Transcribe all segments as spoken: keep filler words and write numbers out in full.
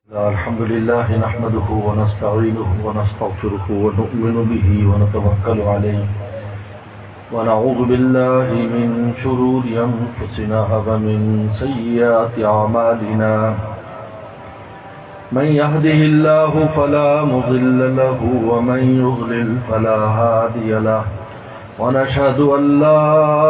الحمد لله نحمده ونستعينه ونستغفره ونؤمن به ونتوكل عليه ونعوذ بالله من شرور أنفسنا ومن سيئات أعمالنا من يهده الله فلا مضل له ومن يضلل فلا هادي له ونشهد أن لا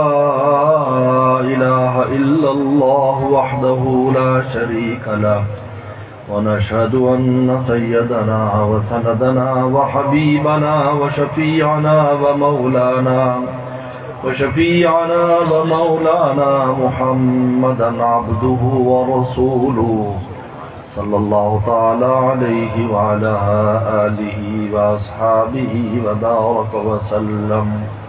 إله إلا الله وحده لا شريك له ونشهد أن سيدنا وسندنا وحبيبنا وشفيعنا ومولانا وشفيعنا ومولانا محمدا عبده ورسوله صلى الله تعالى عليه وعلى آله وأصحابه وبارك وسلم.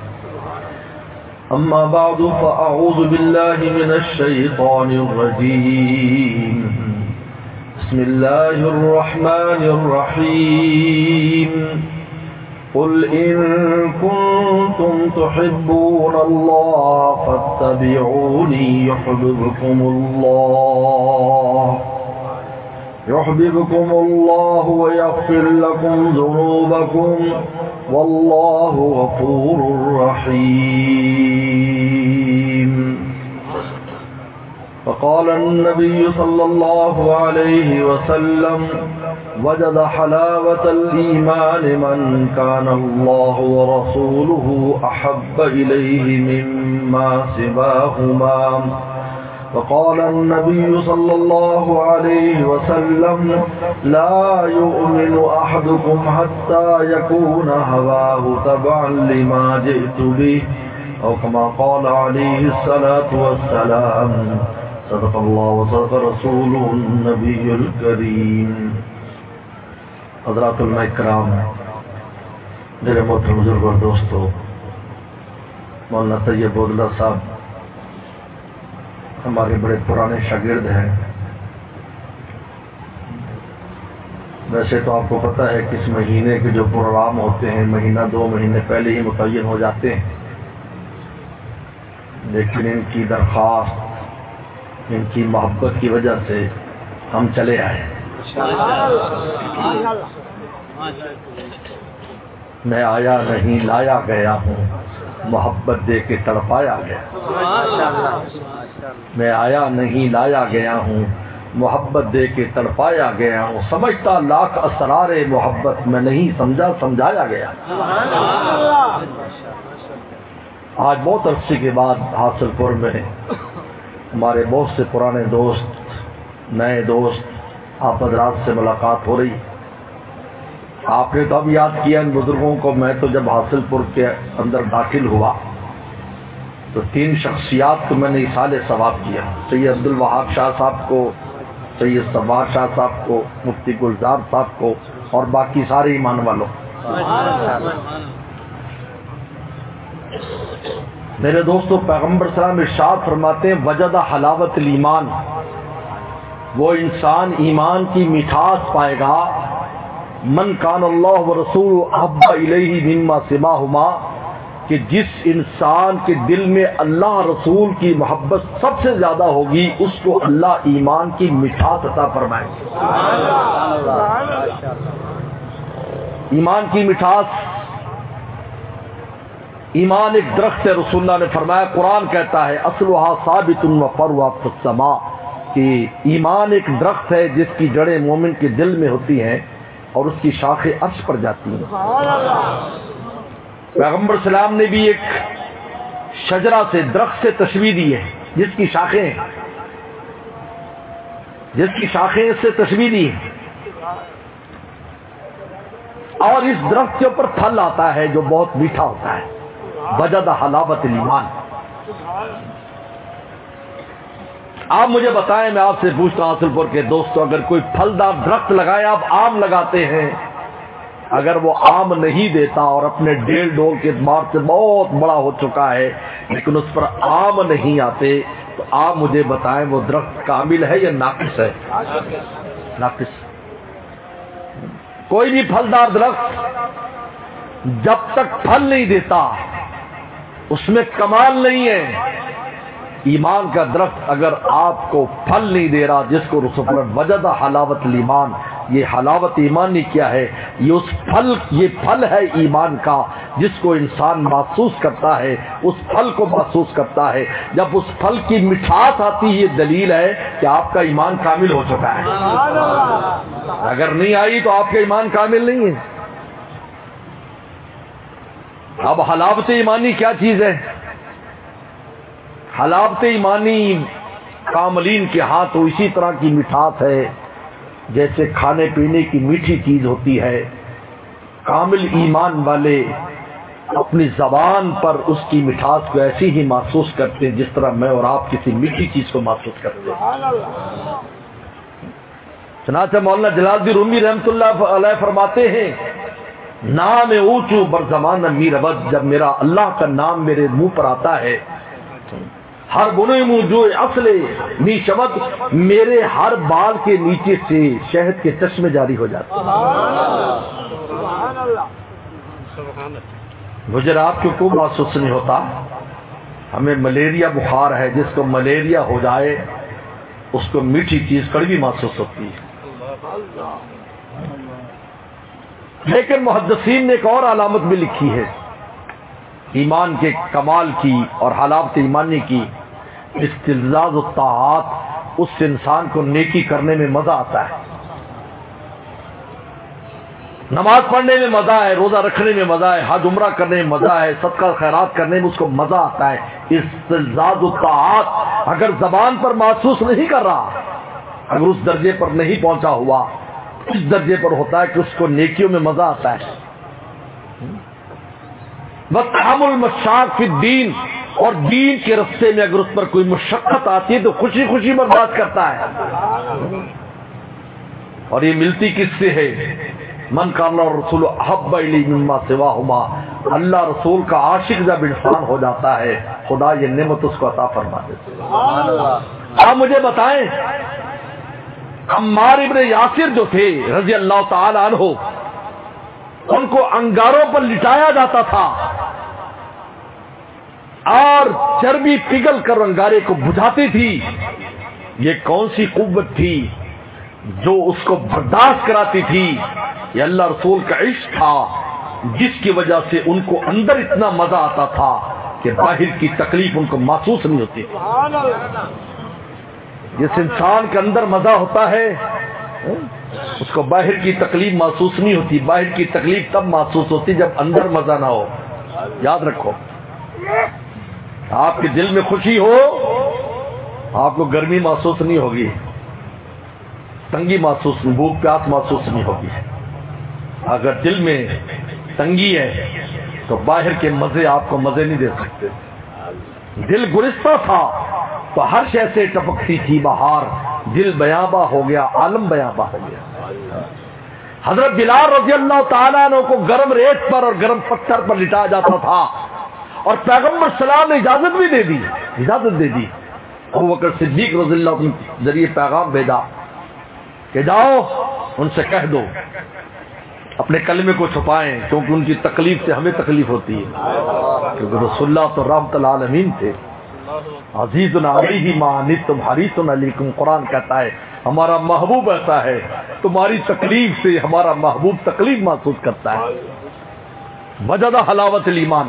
أما بعد فأعوذ بالله من الشيطان الرجيم. بسم الله الرحمن الرحيم. قل إن كنتم تحبون الله فاتبعوني يحببكم الله يحببكم الله ويغفر لكم ذنوبكم والله غفور رحيم. فقال النبي صلى الله عليه وسلم وجد حلاوة الإيمان من كان الله ورسوله أحب إليه مما سواهما. وقال النبي صلى الله عليه وسلم لا يؤمن أحدكم حتى يكون هواه تبعا لما جئت به أو كما قال عليه الصلاة والسلام. صدق اللہ وصدق رسوله النبی الکریم. حضرات علماء کرام، میرے محترم بزرگ اور دوستو، مولانا طیب بودلہ صاحب ہمارے بڑے پرانے شاگرد ہیں. ویسے تو آپ کو پتہ ہے کہ اس مہینے کے جو پروگرام ہوتے ہیں مہینہ دو مہینے پہلے ہی متعین ہو جاتے ہیں، لیکن ان کی درخواست، ان کی محبت کی وجہ سے ہم چلے آئے. میں آیا نہیں لایا گیا ہوں، محبت دے کے تڑپایا گیا. میں آیا نہیں لایا گیا ہوں، محبت دے کے تڑپایا گیا ہوں. سمجھتا لاکھ اسرار محبت میں نہیں سمجھا سمجھایا گیا. آج بہت عرصے کے بعد حاصل پور میں ہمارے بہت سے پرانے دوست، نئے دوست، آپ حضرات سے ملاقات ہو رہی. آپ نے تو اب یاد کیا ان بزرگوں کو. میں تو جب حاصل پور کے اندر داخل ہوا تو تین شخصیات کو میں نے اصال ثواب کیا. سید عبد الوہاب شاہ صاحب کو، سید سوار شاہ صاحب کو، مفتی گلزار صاحب کو اور باقی سارے ایمان والوں. میرے دوستو، پیغمبر صلی اللہ علیہ وسلم ارشاد فرماتے ہیں وجد حلاوت الایمان، وہ انسان ایمان کی مٹھاس پائے گا من کان اللہ ورسول احب الیہ مما سواہما، کہ جس انسان کے دل میں اللہ رسول کی محبت سب سے زیادہ ہوگی اس کو اللہ ایمان کی مٹھاس عطا فرمائے گا. ایمان کی مٹھاس، ایمان ایک درخت ہے. رسول اللہ نے فرمایا، قرآن کہتا ہے اصلھا ثابت و فرعھا فی السماء، کہ ایمان ایک درخت ہے جس کی جڑیں مومن کے دل میں ہوتی ہیں اور اس کی شاخیں عرش پر جاتی ہیں. پیغمبر سلام نے بھی ایک شجرہ سے، درخت سے تشبیہ دی ہے جس کی شاخیں جس کی شاخیں اس سے تشبیہ دی ہیں. اور اس درخت کے اوپر پھل آتا ہے جو بہت میٹھا ہوتا ہے. وجد حلاوت الایمان. آپ مجھے بتائیں، میں آپ سے پوچھتا ہوں حاصل پور کے دوستوں، اگر کوئی پھلدار درخت لگائے، آپ آم لگاتے ہیں، اگر وہ آم نہیں دیتا اور اپنے ڈیل ڈول کے اعتبار سے بہت بڑا ہو چکا ہے لیکن اس پر آم نہیں آتے، تو آپ مجھے بتائیں وہ درخت کامل ہے یا ناقص ہے؟ ناقص. کوئی بھی پھلدار درخت جب تک پھل نہیں دیتا اس میں کمال نہیں ہے. ایمان کا درخت اگر آپ کو پھل نہیں دے رہا، جس کو رسول پر وجد حلاوت الایمان، یہ حلاوت ایمانی کیا ہے؟ یہ اس پھل یہ پھل ہے ایمان کا، جس کو انسان محسوس کرتا ہے، اس پھل کو محسوس کرتا ہے۔ جب اس پھل کی مٹھاس آتی ہے، یہ دلیل ہے کہ آپ کا ایمان کامل ہو چکا ہے۔ اگر نہیں آئی تو آپ کا ایمان کامل نہیں ہے۔ اب حلاوت ایمانی کیا چیز ہے؟ حلاوت ایمانی کاملین کے ہاں تو اسی طرح کی مٹھاس ہے جیسے کھانے پینے کی میٹھی چیز ہوتی ہے۔ کامل ایمان والے اپنی زبان پر اس کی مٹھاس کو ایسی ہی محسوس کرتے ہیں جس طرح میں اور آپ کسی میٹھی چیز کو محسوس کرتے ہیں۔ چنانچہ مولانا جلال الدین رومی رحمۃ اللہ علیہ فرماتے ہیں، نام اونچو بر زمان میر ابد، جب میرا اللہ کا نام میرے منہ پر آتا ہے، ہر بنے منہ جو اصل می شبد، میرے ہر بال کے نیچے سے شہد کے چشمے جاری ہو جاتے ہیں۔ مجھے رات کو کوئی محسوس نہیں ہوتا۔ ہمیں ملیریا بخار ہے، جس کو ملیریا ہو جائے اس کو میٹھی چیز کڑوی محسوس ہوتی ہے۔ لیکن محدثین نے ایک اور علامت بھی لکھی ہے ایمان کے کمال کی اور حلاوت ایمانی کی، استلذاذ الطاعات، اس انسان کو نیکی کرنے میں مزہ آتا ہے، نماز پڑھنے میں مزہ ہے، روزہ رکھنے میں مزہ ہے، حج عمرہ کرنے میں مزہ ہے، صدقہ خیرات کرنے میں اس کو مزہ آتا ہے۔ استلذاذ الطاعات اگر زبان پر محسوس نہیں کر رہا، اگر اس درجے پر نہیں پہنچا ہوا، اس درجے پر ہوتا ہے کہ اس کو نیکیوں میں مزہ آتا ہے۔ وَتَحَمُّلُ الْمَشَاقِ فِي الدِّينِ، اور دین کے رستے میں اگر اس پر کوئی مشقت آتی ہے تو خوشی خوشی برداشت کرتا ہے۔ اور یہ ملتی کس سے ہے؟ من کان الرسول احب الی مما سواہما، اللہ رسول کا عاشق جب انسان ہو جاتا ہے، خدا یہ نعمت اس کو عطا فرما دیتے ہیں۔ آپ مجھے بتائیں، عمار ابن یاسر جو تھے رضی اللہ تعالی عنہ، ان کو انگاروں پر لٹایا جاتا تھا اور چربی پگھل کر انگارے کو بجھاتی تھی۔ یہ کون سی قوت تھی جو اس کو برداشت کراتی تھی؟ یہ اللہ رسول کا عشق تھا، جس کی وجہ سے ان کو اندر اتنا مزہ آتا تھا کہ باہر کی تکلیف ان کو محسوس نہیں ہوتی۔ جس انسان کے اندر مزہ ہوتا ہے اس کو باہر کی تکلیف محسوس نہیں ہوتی۔ باہر کی تکلیف تب محسوس ہوتی جب اندر مزہ نہ ہو۔ یاد رکھو، آپ کے دل میں خوشی ہو، آپ کو گرمی محسوس نہیں ہوگی، تنگی محسوس نہیں، بھوک پیاس محسوس نہیں ہوگی۔ اگر دل میں تنگی ہے تو باہر کے مزے آپ کو مزے نہیں دے سکتے۔ دل گرستہ تھا تو ہر شے سے ٹپکتی تھی بہار، دل بیاباں ہو گیا، عالم بیاباں ہو گیا۔ حضرت بلال رضی اللہ تعالیٰ عنہ کو گرم ریت پر اور گرم پتھر پر لٹایا جاتا تھا، اور پیغمبر سلام نے اجازت بھی دے دی اجازت دے دی ابو بکر صدیق رضی اللہ عنہ کے ذریعے پیغام بھیجا کہ جاؤ ان سے کہہ دو اپنے کلمے کو چھپائیں، کیونکہ ان کی تکلیف سے ہمیں تکلیف ہوتی ہے، کیونکہ رسول اللہ تو رحمت العالمین تھے۔ عزیز علیہ ما عنتم حریص علیکم، قرآن کہتا ہے ہمارا محبوب ایسا ہے، تمہاری تکلیف سے ہمارا محبوب تکلیف محسوس کرتا ہے۔ وجد حلاوت الایمان،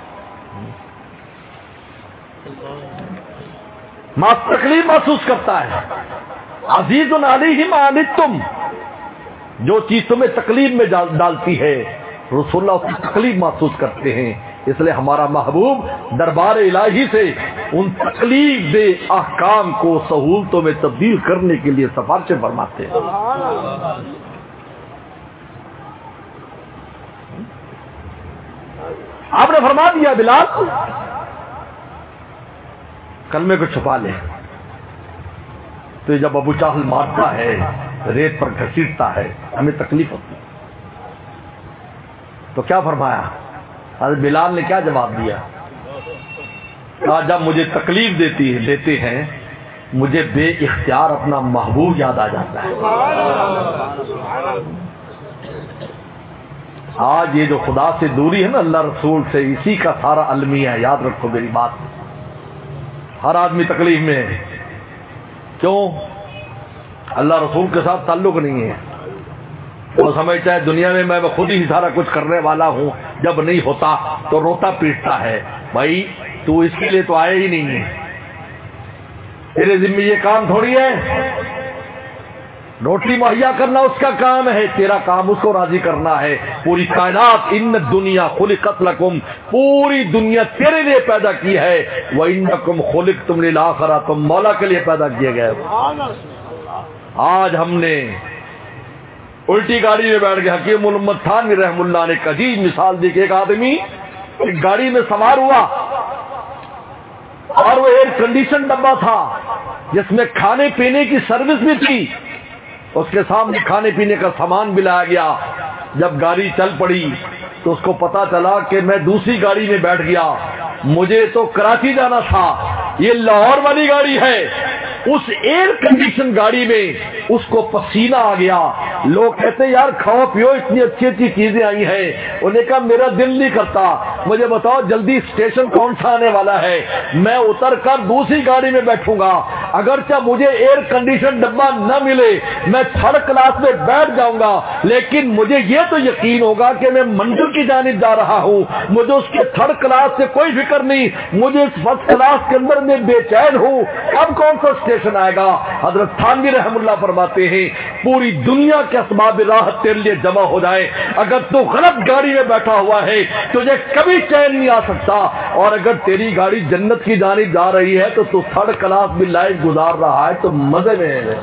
ما تکلیف محسوس کرتا ہے۔ عزیز علیہ ما عنتم، جو چیز تمہیں تکلیف میں ڈالتی ہے رسول اللہ اس کی تکلیف محسوس کرتے ہیں، اس لیے ہمارا محبوب دربار الہی سے ان تکلیف دہ احکام کو سہولتوں میں تبدیل کرنے کے لیے سفارشیں فرماتے ہیں۔ آپ نے فرما دیا بلال کلمے کو چھپا لے، تو جب ابو جہل مارتا ہے، ریت پر گھسیٹتا ہے، ہمیں تکلیف ہوتی ہے۔ تو کیا فرمایا حضرت بلال نے؟ کیا جواب دیا؟ کہا جب مجھے تکلیف دیتی ہے دیتے ہیں مجھے بے اختیار اپنا محبوب یاد آ جاتا ہے۔ آج یہ جو خدا سے دوری ہے نا، اللہ رسول سے، اسی کا سارا المیہ ہے۔ یاد رکھو میری بات، ہر آدمی تکلیف میں ہے. کیوں؟ اللہ رسول کے ساتھ تعلق نہیں ہے. وہ سمجھتا ہے دنیا میں میں خود ہی سارا کچھ کرنے والا ہوں، جب نہیں ہوتا تو روتا پیٹتا ہے. بھائی تو اس کے لیے تو آئے ہی نہیں ہے. تیرے ذمہ یہ کام تھوڑی ہے. روٹی مہیا کرنا اس کا کام ہے، تیرا کام اس کو راضی کرنا ہے. پوری کائنات ان دنیا خلقت لکم، پوری دنیا تیرے لیے پیدا کی ہے. وَإِنَّكُمْ خُلِقْتُمْ لِلْآخِرَةِ، تم مولا کے لیے پیدا کیے گئے. آج ہم نے الٹی گاڑی میں بیٹھ گئے. حکیم الامت تھانوی رحم اللہ نے ایک عجیب مثال دی کہ ایک آدمی ایک گاڑی میں سوار ہوا اور وہ ایئر کنڈیشن ڈبہ تھا جس میں کھانے پینے کی سروس بھی تھی. اس کے سامنے کھانے پینے کا سامان بھی لایا گیا. جب گاڑی چل پڑی تو اس کو پتا چلا کہ میں دوسری گاڑی میں بیٹھ گیا. مجھے تو کراچی جانا تھا، یہ لاہور والی گاڑی ہے. اس ایئر کنڈیشن گاڑی میں اس کو پسینہ آ گیا. لوگ کہتے یار کھاؤ پیو، اتنی اچھی اچھی چیزیں آئی ہیں. انہوں نے کہا میرا دل نہیں کرتا، مجھے بتاؤ جلدی اسٹیشن کون سا آنے والا ہے، میں اتر کر دوسری گاڑی میں بیٹھوں گا. اگرچہ مجھے ایئر کنڈیشن ڈبہ نہ ملے، میں تھرڈ کلاس میں بیٹھ جاؤں گا، لیکن مجھے یہ تو یقین ہوگا کہ میں منزل کی جانب جا رہا ہوں. مجھے اس کے تھرڈ کلاس سے کوئی فکر نہیں، مجھے اس فرسٹ کلاس کے اندر میں بے چین ہوں. اب کون سا اسٹیشن آئے گا؟ حضرت تھانوی رحم اللہ فرماتے ہیں پوری دنیا کے اسباب راحت تیرے لیے جمع ہو جائے، اگر تو غلط گاڑی میں بیٹھا ہوا ہے تجھے کبھی چین نہیں آ سکتا. اور اگر تیری گاڑی جنت کی جانب جا رہی ہے تو تو تھرڈ کلاس بھی لائف گزار رہا ہے تو مزے میں ہے،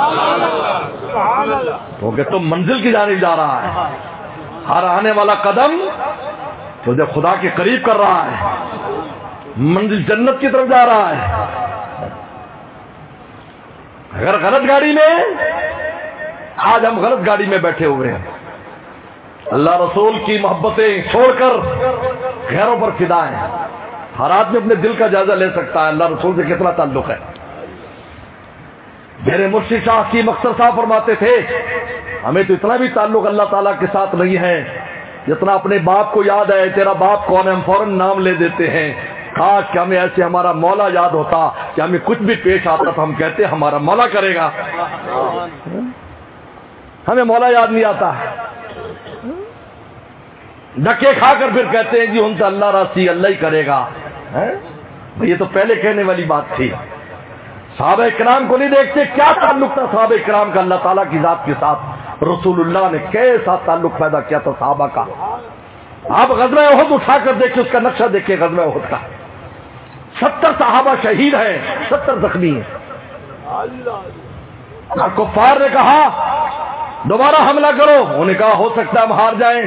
کیونکہ تو منزل کی جانب جا رہا ہے. ہر آنے والا قدم تجھے خدا کے قریب کر رہا ہے، منزل جنت کی طرف جا رہا ہے. اگر غلط گاڑی میں، آج ہم غلط گاڑی میں بیٹھے ہوئے ہیں، اللہ رسول کی محبتیں چھوڑ کر غیروں پر فدا ہیں. ہر آدمی اپنے دل کا جائزہ لے سکتا ہے اللہ رسول سے کتنا تعلق ہے. میرے مرشد شاہ کی مقصد صاحب فرماتے تھے ہمیں تو اتنا بھی تعلق اللہ تعالیٰ کے ساتھ نہیں ہے جتنا اپنے باپ کو یاد ہے. تیرا باپ کون ہے؟ ہم فوراً نام لے دیتے ہیں. کاش کہ ہمیں ایسے ہمارا مولا یاد ہوتا کہ ہمیں کچھ بھی پیش آتا تو ہم کہتے ہمارا مولا کرے گا. ہمیں مولا یاد نہیں آتا، ڈکے کھا کر پھر کہتے ہیں جی ان سے اللہ راسی اللہ ہی کرے گا. یہ تو پہلے کہنے والی بات تھی. صحابہ کرام کو نہیں دیکھتے کیا تعلق تھا صحابہ کرام کا اللہ تعالیٰ کی ذات کے ساتھ. رسول اللہ نے کیسا تعلق پیدا کیا تھا صحابہ کا. آپ غزوہ احد اٹھا کر دیکھیں، اس کا نقشہ دیکھیں غزوہ احد کا. ستر صحابہ شہید ہیں، ستر زخمی ہیں. اور کفار نے کہا دوبارہ حملہ کرو، انہوں نے کہا ہو سکتا ہے ہم ہار جائیں.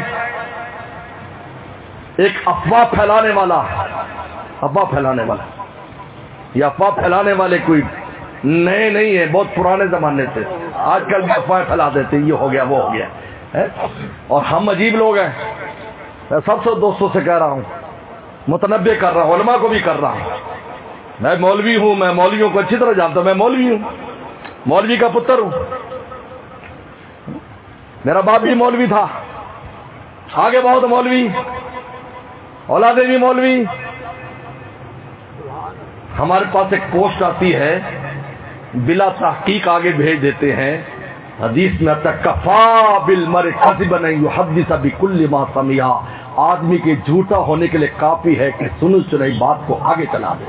ایک افواہ پھیلانے والا افواہ پھیلانے والا یہ افواہ پھیلانے والے کوئی نئے نہیں ہیں، بہت پرانے زمانے سے. آج کل بھی افواہ پھیلا دیتے یہ ہو گیا وہ ہو گیا. اور ہم عجیب لوگ ہیں. میں سب سے دوستوں سے کہہ رہا ہوں، متنبع کر رہا ہوں، علماء کو بھی کر رہا ہوں. میں مولوی ہوں، میں مولویوں کو اچھی طرح جانتا ہوں. میں مولوی ہوں، مولوی کا پتر ہوں. میرا باپ بھی مولوی تھا، آگے بہت مولوی، اولادیں بھی مولوی. ہمارے پاس ایک پوسٹ آتی ہے بلا تحقیق آگے بھیج دیتے ہیں. حدیث میں آتا ہے کفا بالمرء کذبا ان یحدث بکل ما سمع. آدمی کے جھوٹا ہونے کے لیے کافی ہے کہ سنی سنائی بات کو آگے چلا دے.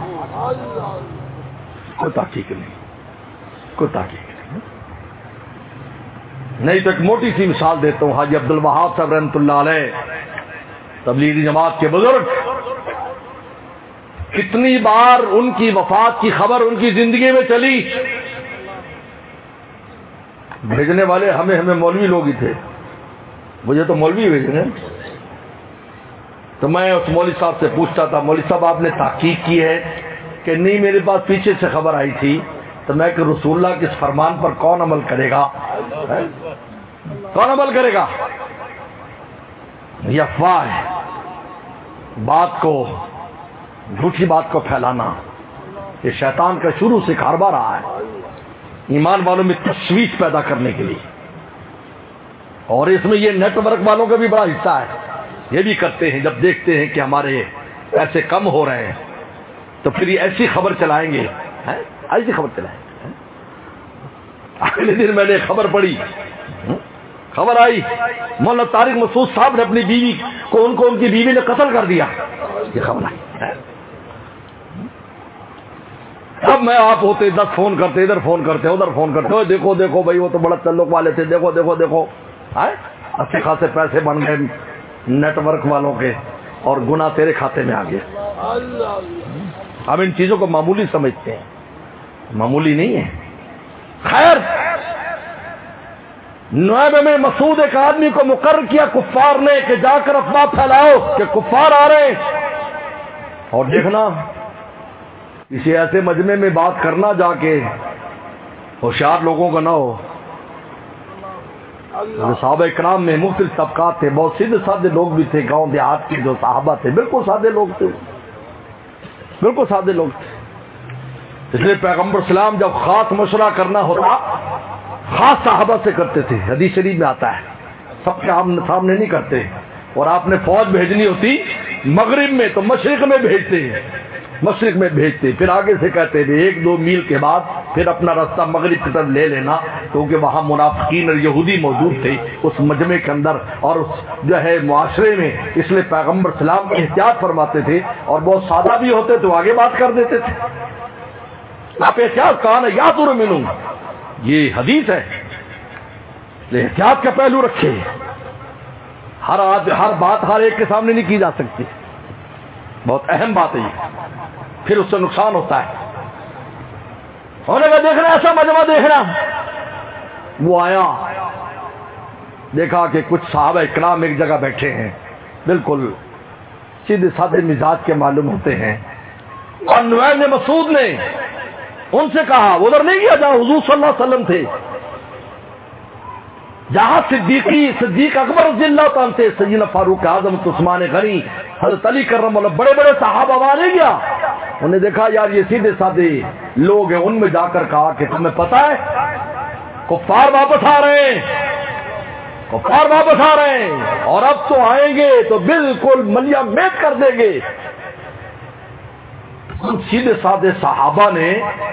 کوئی تحقیق نہیں، کوئی تحقیق نہیں. نہیں تو ایک موٹی سی مثال دیتا ہوں. حاجی عبد الوہاب صاحب رحمۃ اللہ علیہ تبلیغی جماعت کے بزرگ، کتنی بار ان کی وفات کی خبر ان کی زندگی میں چلی. بھیجنے والے ہمیں ہمیں مولوی لوگ ہی تھے. مجھے تو مولوی بھیجنے. تو میں اس مولوی صاحب سے پوچھتا تھا مولوی صاحب آپ نے تحقیق کی ہے؟ کہ نہیں میرے پاس پیچھے سے خبر آئی تھی. تو میں کہ رسول اللہ کے اس فرمان پر کون عمل کرے گا؟ کون عمل کرے گا؟ یہ افواہ ہے، بات کو، جھوٹی بات کو پھیلانا. یہ شیطان کا شروع سے کاروبار رہا ہے ایمان والوں میں تشویش پیدا کرنے کے لیے. اور اس میں یہ نیٹ ورک والوں کا بھی بڑا حصہ ہے. یہ بھی کرتے ہیں جب دیکھتے ہیں کہ ہمارے پیسے کم ہو رہے ہیں تو پھر یہ ایسی خبر چلائیں گے، ایسی خبر چلائیں گے۔ اگلے دن میں نے خبر پڑھی، خبر آئی مولانا طارق مسعود صاحب نے اپنی بیوی کو ان کو ان کی بیوی نے قتل کر دیا، یہ خبر آئی۔ اب میں آپ ہوتے دس فون کرتے، ادھر فون کرتے ادھر فون کرتے، دیکھو دیکھو بھائی وہ تو بڑا تعلق والے تھے، دیکھو دیکھو دیکھو اچھے خاصے پیسے بن گئے نیٹ ورک والوں کے، اور گناہ تیرے کھاتے میں آ گئے۔ ہم ان چیزوں کو معمولی سمجھتے ہیں، معمولی نہیں ہے۔ خیر، نویبع میں مسعود ایک آدمی کو مقرر کیا کفار نے کہ جا کر افواہ پھیلاؤ کہ کفار آ رہے ہیں، اور دیکھنا کسی ایسے مجمع میں بات کرنا جا کے ہوشیار لوگوں کا نہ ہو۔ صحابہ کرام میں مختلف طبقات تھے، بہت سیدھے سادے لوگ بھی تھے، گاؤں دیہات کے جو صحابہ تھے بالکل سادے لوگ تھے، بالکل سادے لوگ تھے۔ اس لیے پیغمبر اسلام جب خاص مشورہ کرنا ہوتا خاص صحابہ سے کرتے تھے، حدیث شریف میں آتا ہے، سب کے سامنے نہیں کرتے۔ اور آپ نے فوج بھیجنی ہوتی مغرب میں تو مشرق میں بھیجتے ہیں، مشرق میں بھیجتے، پھر آگے سے کہتے تھے ایک دو میل کے بعد پھر اپنا راستہ مغرب کی طرف لے لینا، کیونکہ وہاں منافقین اور یہودی موجود تھے اس مجمع کے اندر اور اس جو ہے معاشرے میں، اس لیے پیغمبر اسلام احتیاط فرماتے تھے، اور بہت سادہ بھی ہوتے تو آگے بات کر دیتے تھے۔ آپ احتیاط کہا نا یا تو ملوں، یہ حدیث ہے، احتیاط کا پہلو رکھے، ہر آج ہر بات ہر ایک کے سامنے نہیں کی جا سکتی، بہت اہم بات ہے یہ، پھر اس سے نقصان ہوتا ہے۔ ہونے کا دیکھنا ایسا مجمع دیکھنا، وہ آیا دیکھا کہ کچھ صحابہ اکرام ایک جگہ بیٹھے ہیں، بالکل سیدھے سادے مزاج کے معلوم ہوتے ہیں، اور نویبع مسعود نے ان سے کہا، وہ ادھر نہیں گیا جہاں حضور صلی اللہ علیہ وسلم تھے، جہاں صدیقی صدیق اکبر رضی اللہ تعالیٰ تھے، سیدنا فاروق اعظم، عثمان غنی، حضرت علی کرم اللہ، بڑے بڑے صحابہ وہاں نہیں گیا۔ انہوں نے دیکھا یار یہ سیدھے سادے لوگ ہیں، ان میں جا کر کہا کہ تمہیں پتہ ہے کفار واپس آ رہے ہیں، کفار واپس آ رہے ہیں، اور اب تو آئیں گے تو بالکل ملیا میٹ کر دیں گے۔ ان سیدھے سادے صحابہ نے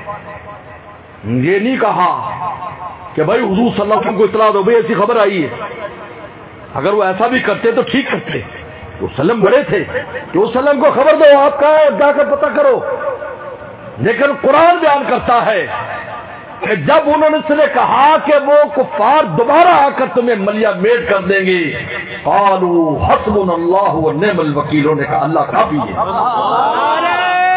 یہ نہیں کہا کہ بھائی حضور صلی اللہ علیہ وسلم کو اطلاع دو، بھائی ایسی خبر آئی ہے، اگر وہ ایسا بھی کرتے تو ٹھیک کرتے، وسلم بڑے تھے کہ وسلم کو خبر دو، آپ کا ہے جا کر پتہ کرو۔ لیکن قرآن بیان کرتا ہے کہ جب انہوں نے سے کہا کہ وہ کفار دوبارہ آ کر تمہیں ملیا میٹ کر دیں گے، قالوا حسبنا اللہ ونعم الوکیل، نے کہا اللہ کافی ہے۔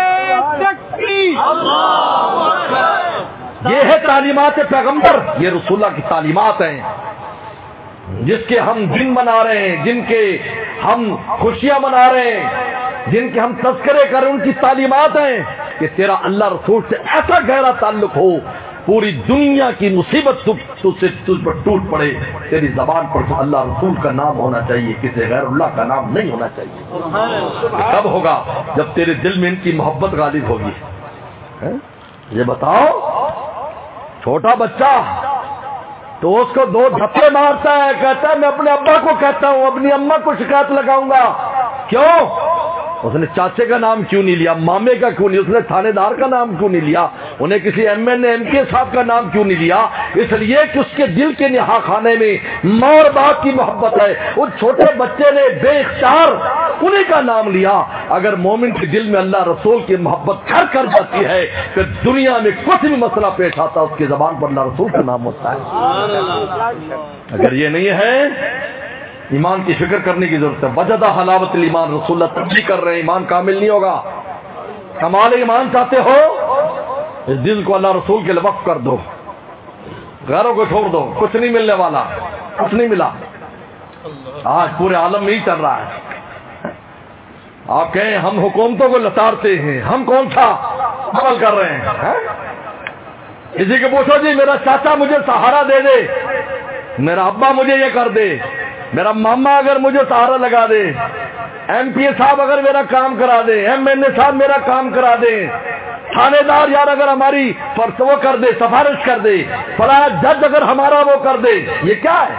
یہ ہے تعلیمات پیغمبر، یہ رسول اللہ کی تعلیمات ہیں، جس کے ہم دن منا رہے ہیں، جن کے ہم خوشیاں منا رہے ہیں، جن کے ہم تذکرے کر رہے ہیں، ان کی تعلیمات ہیں کہ تیرا اللہ رسول سے ایسا گہرا تعلق ہو، پوری دنیا کی مصیبت تجھ پر ٹوٹ پڑے، تیری زبان پر تو اللہ رسول کا نام ہونا چاہیے، کسی غیر اللہ کا نام نہیں ہونا چاہیے۔ کب ہوگا؟ جب تیرے دل میں ان کی محبت غالب ہوگی۔ یہ بتاؤ، چھوٹا بچہ تو اس کو دو دھپے مارتا ہے، کہتا ہے میں اپنے ابا کو کہتا ہوں، اپنی اماں کو شکایت لگاؤں گا۔ کیوں؟ اس نے چاچے کا نام کیوں نہیں لیا، مامے کا کیوں نہیں، اس نے تھانے دار کا نام کیوں نہیں لیا، انہیں کسی ایم این اے ایم کے صاحب کا نام کیوں نہیں لیا؟ اس لیے کہ اس کے دل کے نہا خانے میں ماں اور باپ کی محبت ہے۔ اس چھوٹے بچے نے بے اختیار انہیں کا نام لیا۔ اگر مومن کے دل میں اللہ رسول کی محبت گھر کر جاتی ہے، پھر دنیا میں کچھ بھی مسئلہ پیش آتا ہے اس کی زبان پر اللہ رسول کا نام ہوتا ہے۔ اگر یہ نہیں ہے، ایمان کی فکر کرنے کی ضرورت ہے۔ وجدہ حلاوت الایمان، رسول اللہ تبلیغ کر رہے ہیں، ایمان کامل نہیں ہوگا۔ کمال ایمان چاہتے ہو، اس دل کو اللہ رسول کے لیے وقف کر دو، غیروں کو چھوڑ دو، کچھ نہیں ملنے والا، کچھ نہیں ملا۔ آج پورے عالم میں ہی چل رہا ہے۔ آپ کہیں ہم حکومتوں کو لتاڑتے ہیں، ہم کون سا عمل کر رہے ہیں؟ کسی کو پوچھو جی میرا چاچا مجھے سہارا دے دے، میرا ابا مجھے یہ کر دے، میرا ماما اگر مجھے سہارا لگا دے، ایم پی اے صاحب اگر میرا کام کرا دے، ایم این اے صاحب میرا کام کرا دے، تھانے دار یار اگر ہماری وہ کر دے، سفارش کر دے، فلاں جج اگر ہمارا وہ کر دے، یہ کیا ہے؟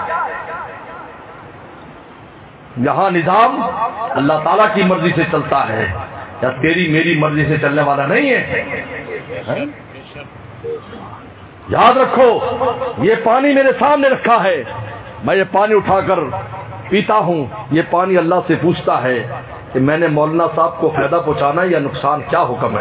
یہاں نظام اللہ تعالیٰ کی مرضی سے چلتا ہے۔ یا تیری میری مرضی سے چلنے والا نہیں ہے؟ یاد رکھو یہ پانی میرے سامنے رکھا ہے، میں یہ پانی اٹھا کر پیتا ہوں، یہ پانی اللہ سے پوچھتا ہے کہ میں نے مولانا صاحب کو فائدہ پہنچانا یا نقصان، کیا حکم ہے؟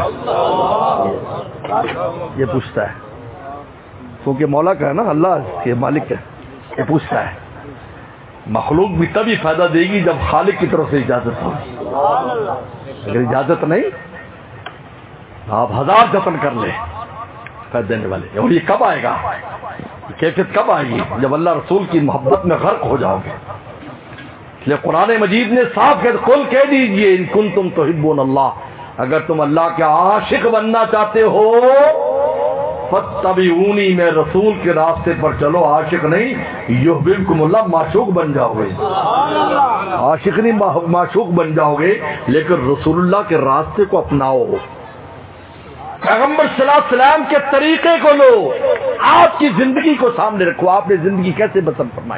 یہ پوچھتا ہے، کیونکہ مولا کا ہے نا، اللہ یہ مالک ہے، یہ پوچھتا ہے۔ مخلوق بھی تبھی فائدہ دے گی جب خالق کی طرف سے اجازت ہو، اگر اجازت نہیں آپ ہزار جتن کر لیں فائدہ دینے والے، اور یہ کب آئے گا، کیفیت کب آئے گی؟ جب اللہ رسول کی محبت میں غرق ہو جاؤ گے۔ اس لیے قرآن مجید نے صاف کہہ قل کہہ دیجئے ان کنتم تحبون اللہ، اگر تم اللہ کے عاشق بننا چاہتے ہو فاتبعونی، میں رسول کے راستے پر چلو، عاشق نہیں، یحببکم اللہ، معشوق بن جاؤ گے، عاشق نہیں معشوق بن جاؤ گے، لیکن رسول اللہ کے راستے کو اپناؤ، پیغمبر صلی اللہ علیہ وسلم کے طریقے کو لو، آپ کی زندگی کو سامنے رکھو، آپ نے زندگی کیسے بسر فرمائی،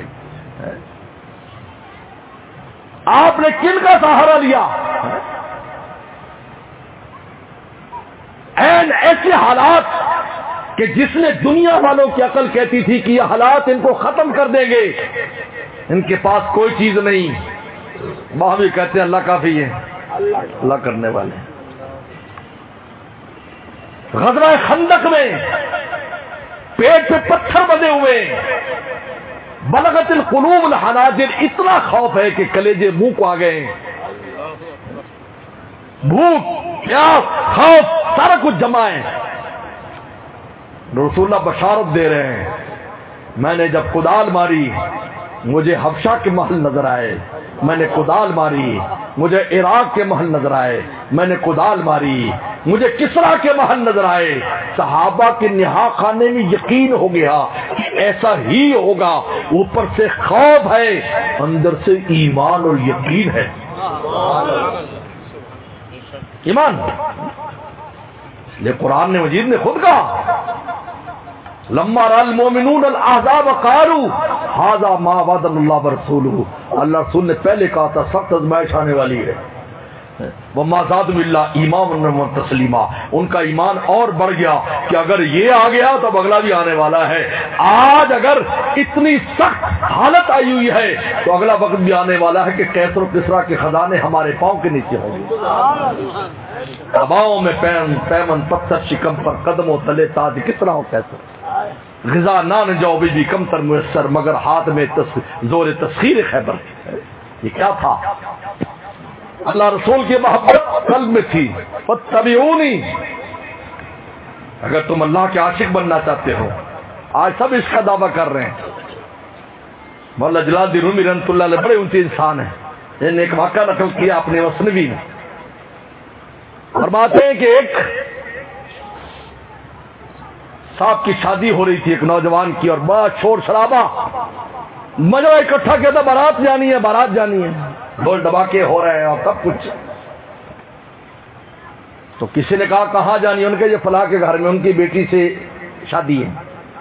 آپ نے کن کا سہارا لیا، این ایسے حالات کہ جس نے دنیا والوں کی عقل کہتی تھی کہ یہ حالات ان کو ختم کر دیں گے، ان کے پاس کوئی چیز نہیں، وہاں بھی کہتے ہیں اللہ کافی ہے، اللہ کرنے والے۔ غزوہ خندق میں پیٹ پہ پتھر بندے ہوئے، بلغت القلوب الحناجر، اتنا خوف ہے کہ کلیجے منہ کو آ گئے، بھوک پیاس خوف سارا کچھ جمع ہے۔ رسول اللہ بشارت دے رہے ہیں، میں نے جب کدال ماری مجھے حبشہ کے محل نظر آئے، میں نے کدال ماری مجھے عراق کے محل نظر آئے، میں نے کدال ماری مجھے کسرا کے محل نظر آئے۔ صحابہ کے نہا خانے میں یقین ہو گیا کہ ایسا ہی ہوگا، اوپر سے خوف ہے، اندر سے ایمان اور یقین ہے، ایمان۔ یہ قرآن نے مجید نے خود کہا لما رأى المؤمنون الاحزاب قالوا هذا ما وعدنا الله ورسوله، اللہ رسول نے پہلے کہا تھا سخت آزمائش آنے والی ہے، وما زادهم الا ایمانا وتسلیما، ان کا ایمان اور بڑھ گیا کہ اگر یہ آ گیا تو اگلا بھی آنے والا ہے۔ آج اگر اتنی سخت حالت آئی ہوئی ہے تو اگلا وقت بھی آنے والا ہے کہ کیسر و کسرا کے خزانے ہمارے پاؤں کے نیچے ہوں گے، ہواؤں میں پین پیمن پتھر شکم پر قدموں تلے تاج کس طرح ہو کیسر، غذا نان جو بھی کم تر میسر، مگر ہاتھ میں زور تسخیر خیبر۔ یہ کیا تھا؟ اللہ رسول کی محبت قلب میں تھی، فاتبعونی، اگر تم اللہ کے عاشق بننا چاہتے ہو۔ آج سب اس کا دعویٰ کر رہے ہیں۔ مولانا جلال الدین رومی رحمۃ اللہ علیہ بڑے اونچے انسان ہیں، انہوں نے ایک واقعہ نقل کیا اپنے مثنوی میں، فرماتے ہیں کہ ایک صاحب کی شادی ہو رہی تھی ایک نوجوان کی، اور بڑا شور شرابہ، مجمع اکٹھا کیا تھا، بارات جانی ہے بارات جانی ہے، ڈھول ڈباکے ہو رہے ہیں اور سب کچھ۔ تو کسی نے کہا کہاں جانی ہے؟ ان کے یہ فلاں کے گھر میں، ان کی بیٹی سے شادی ہے۔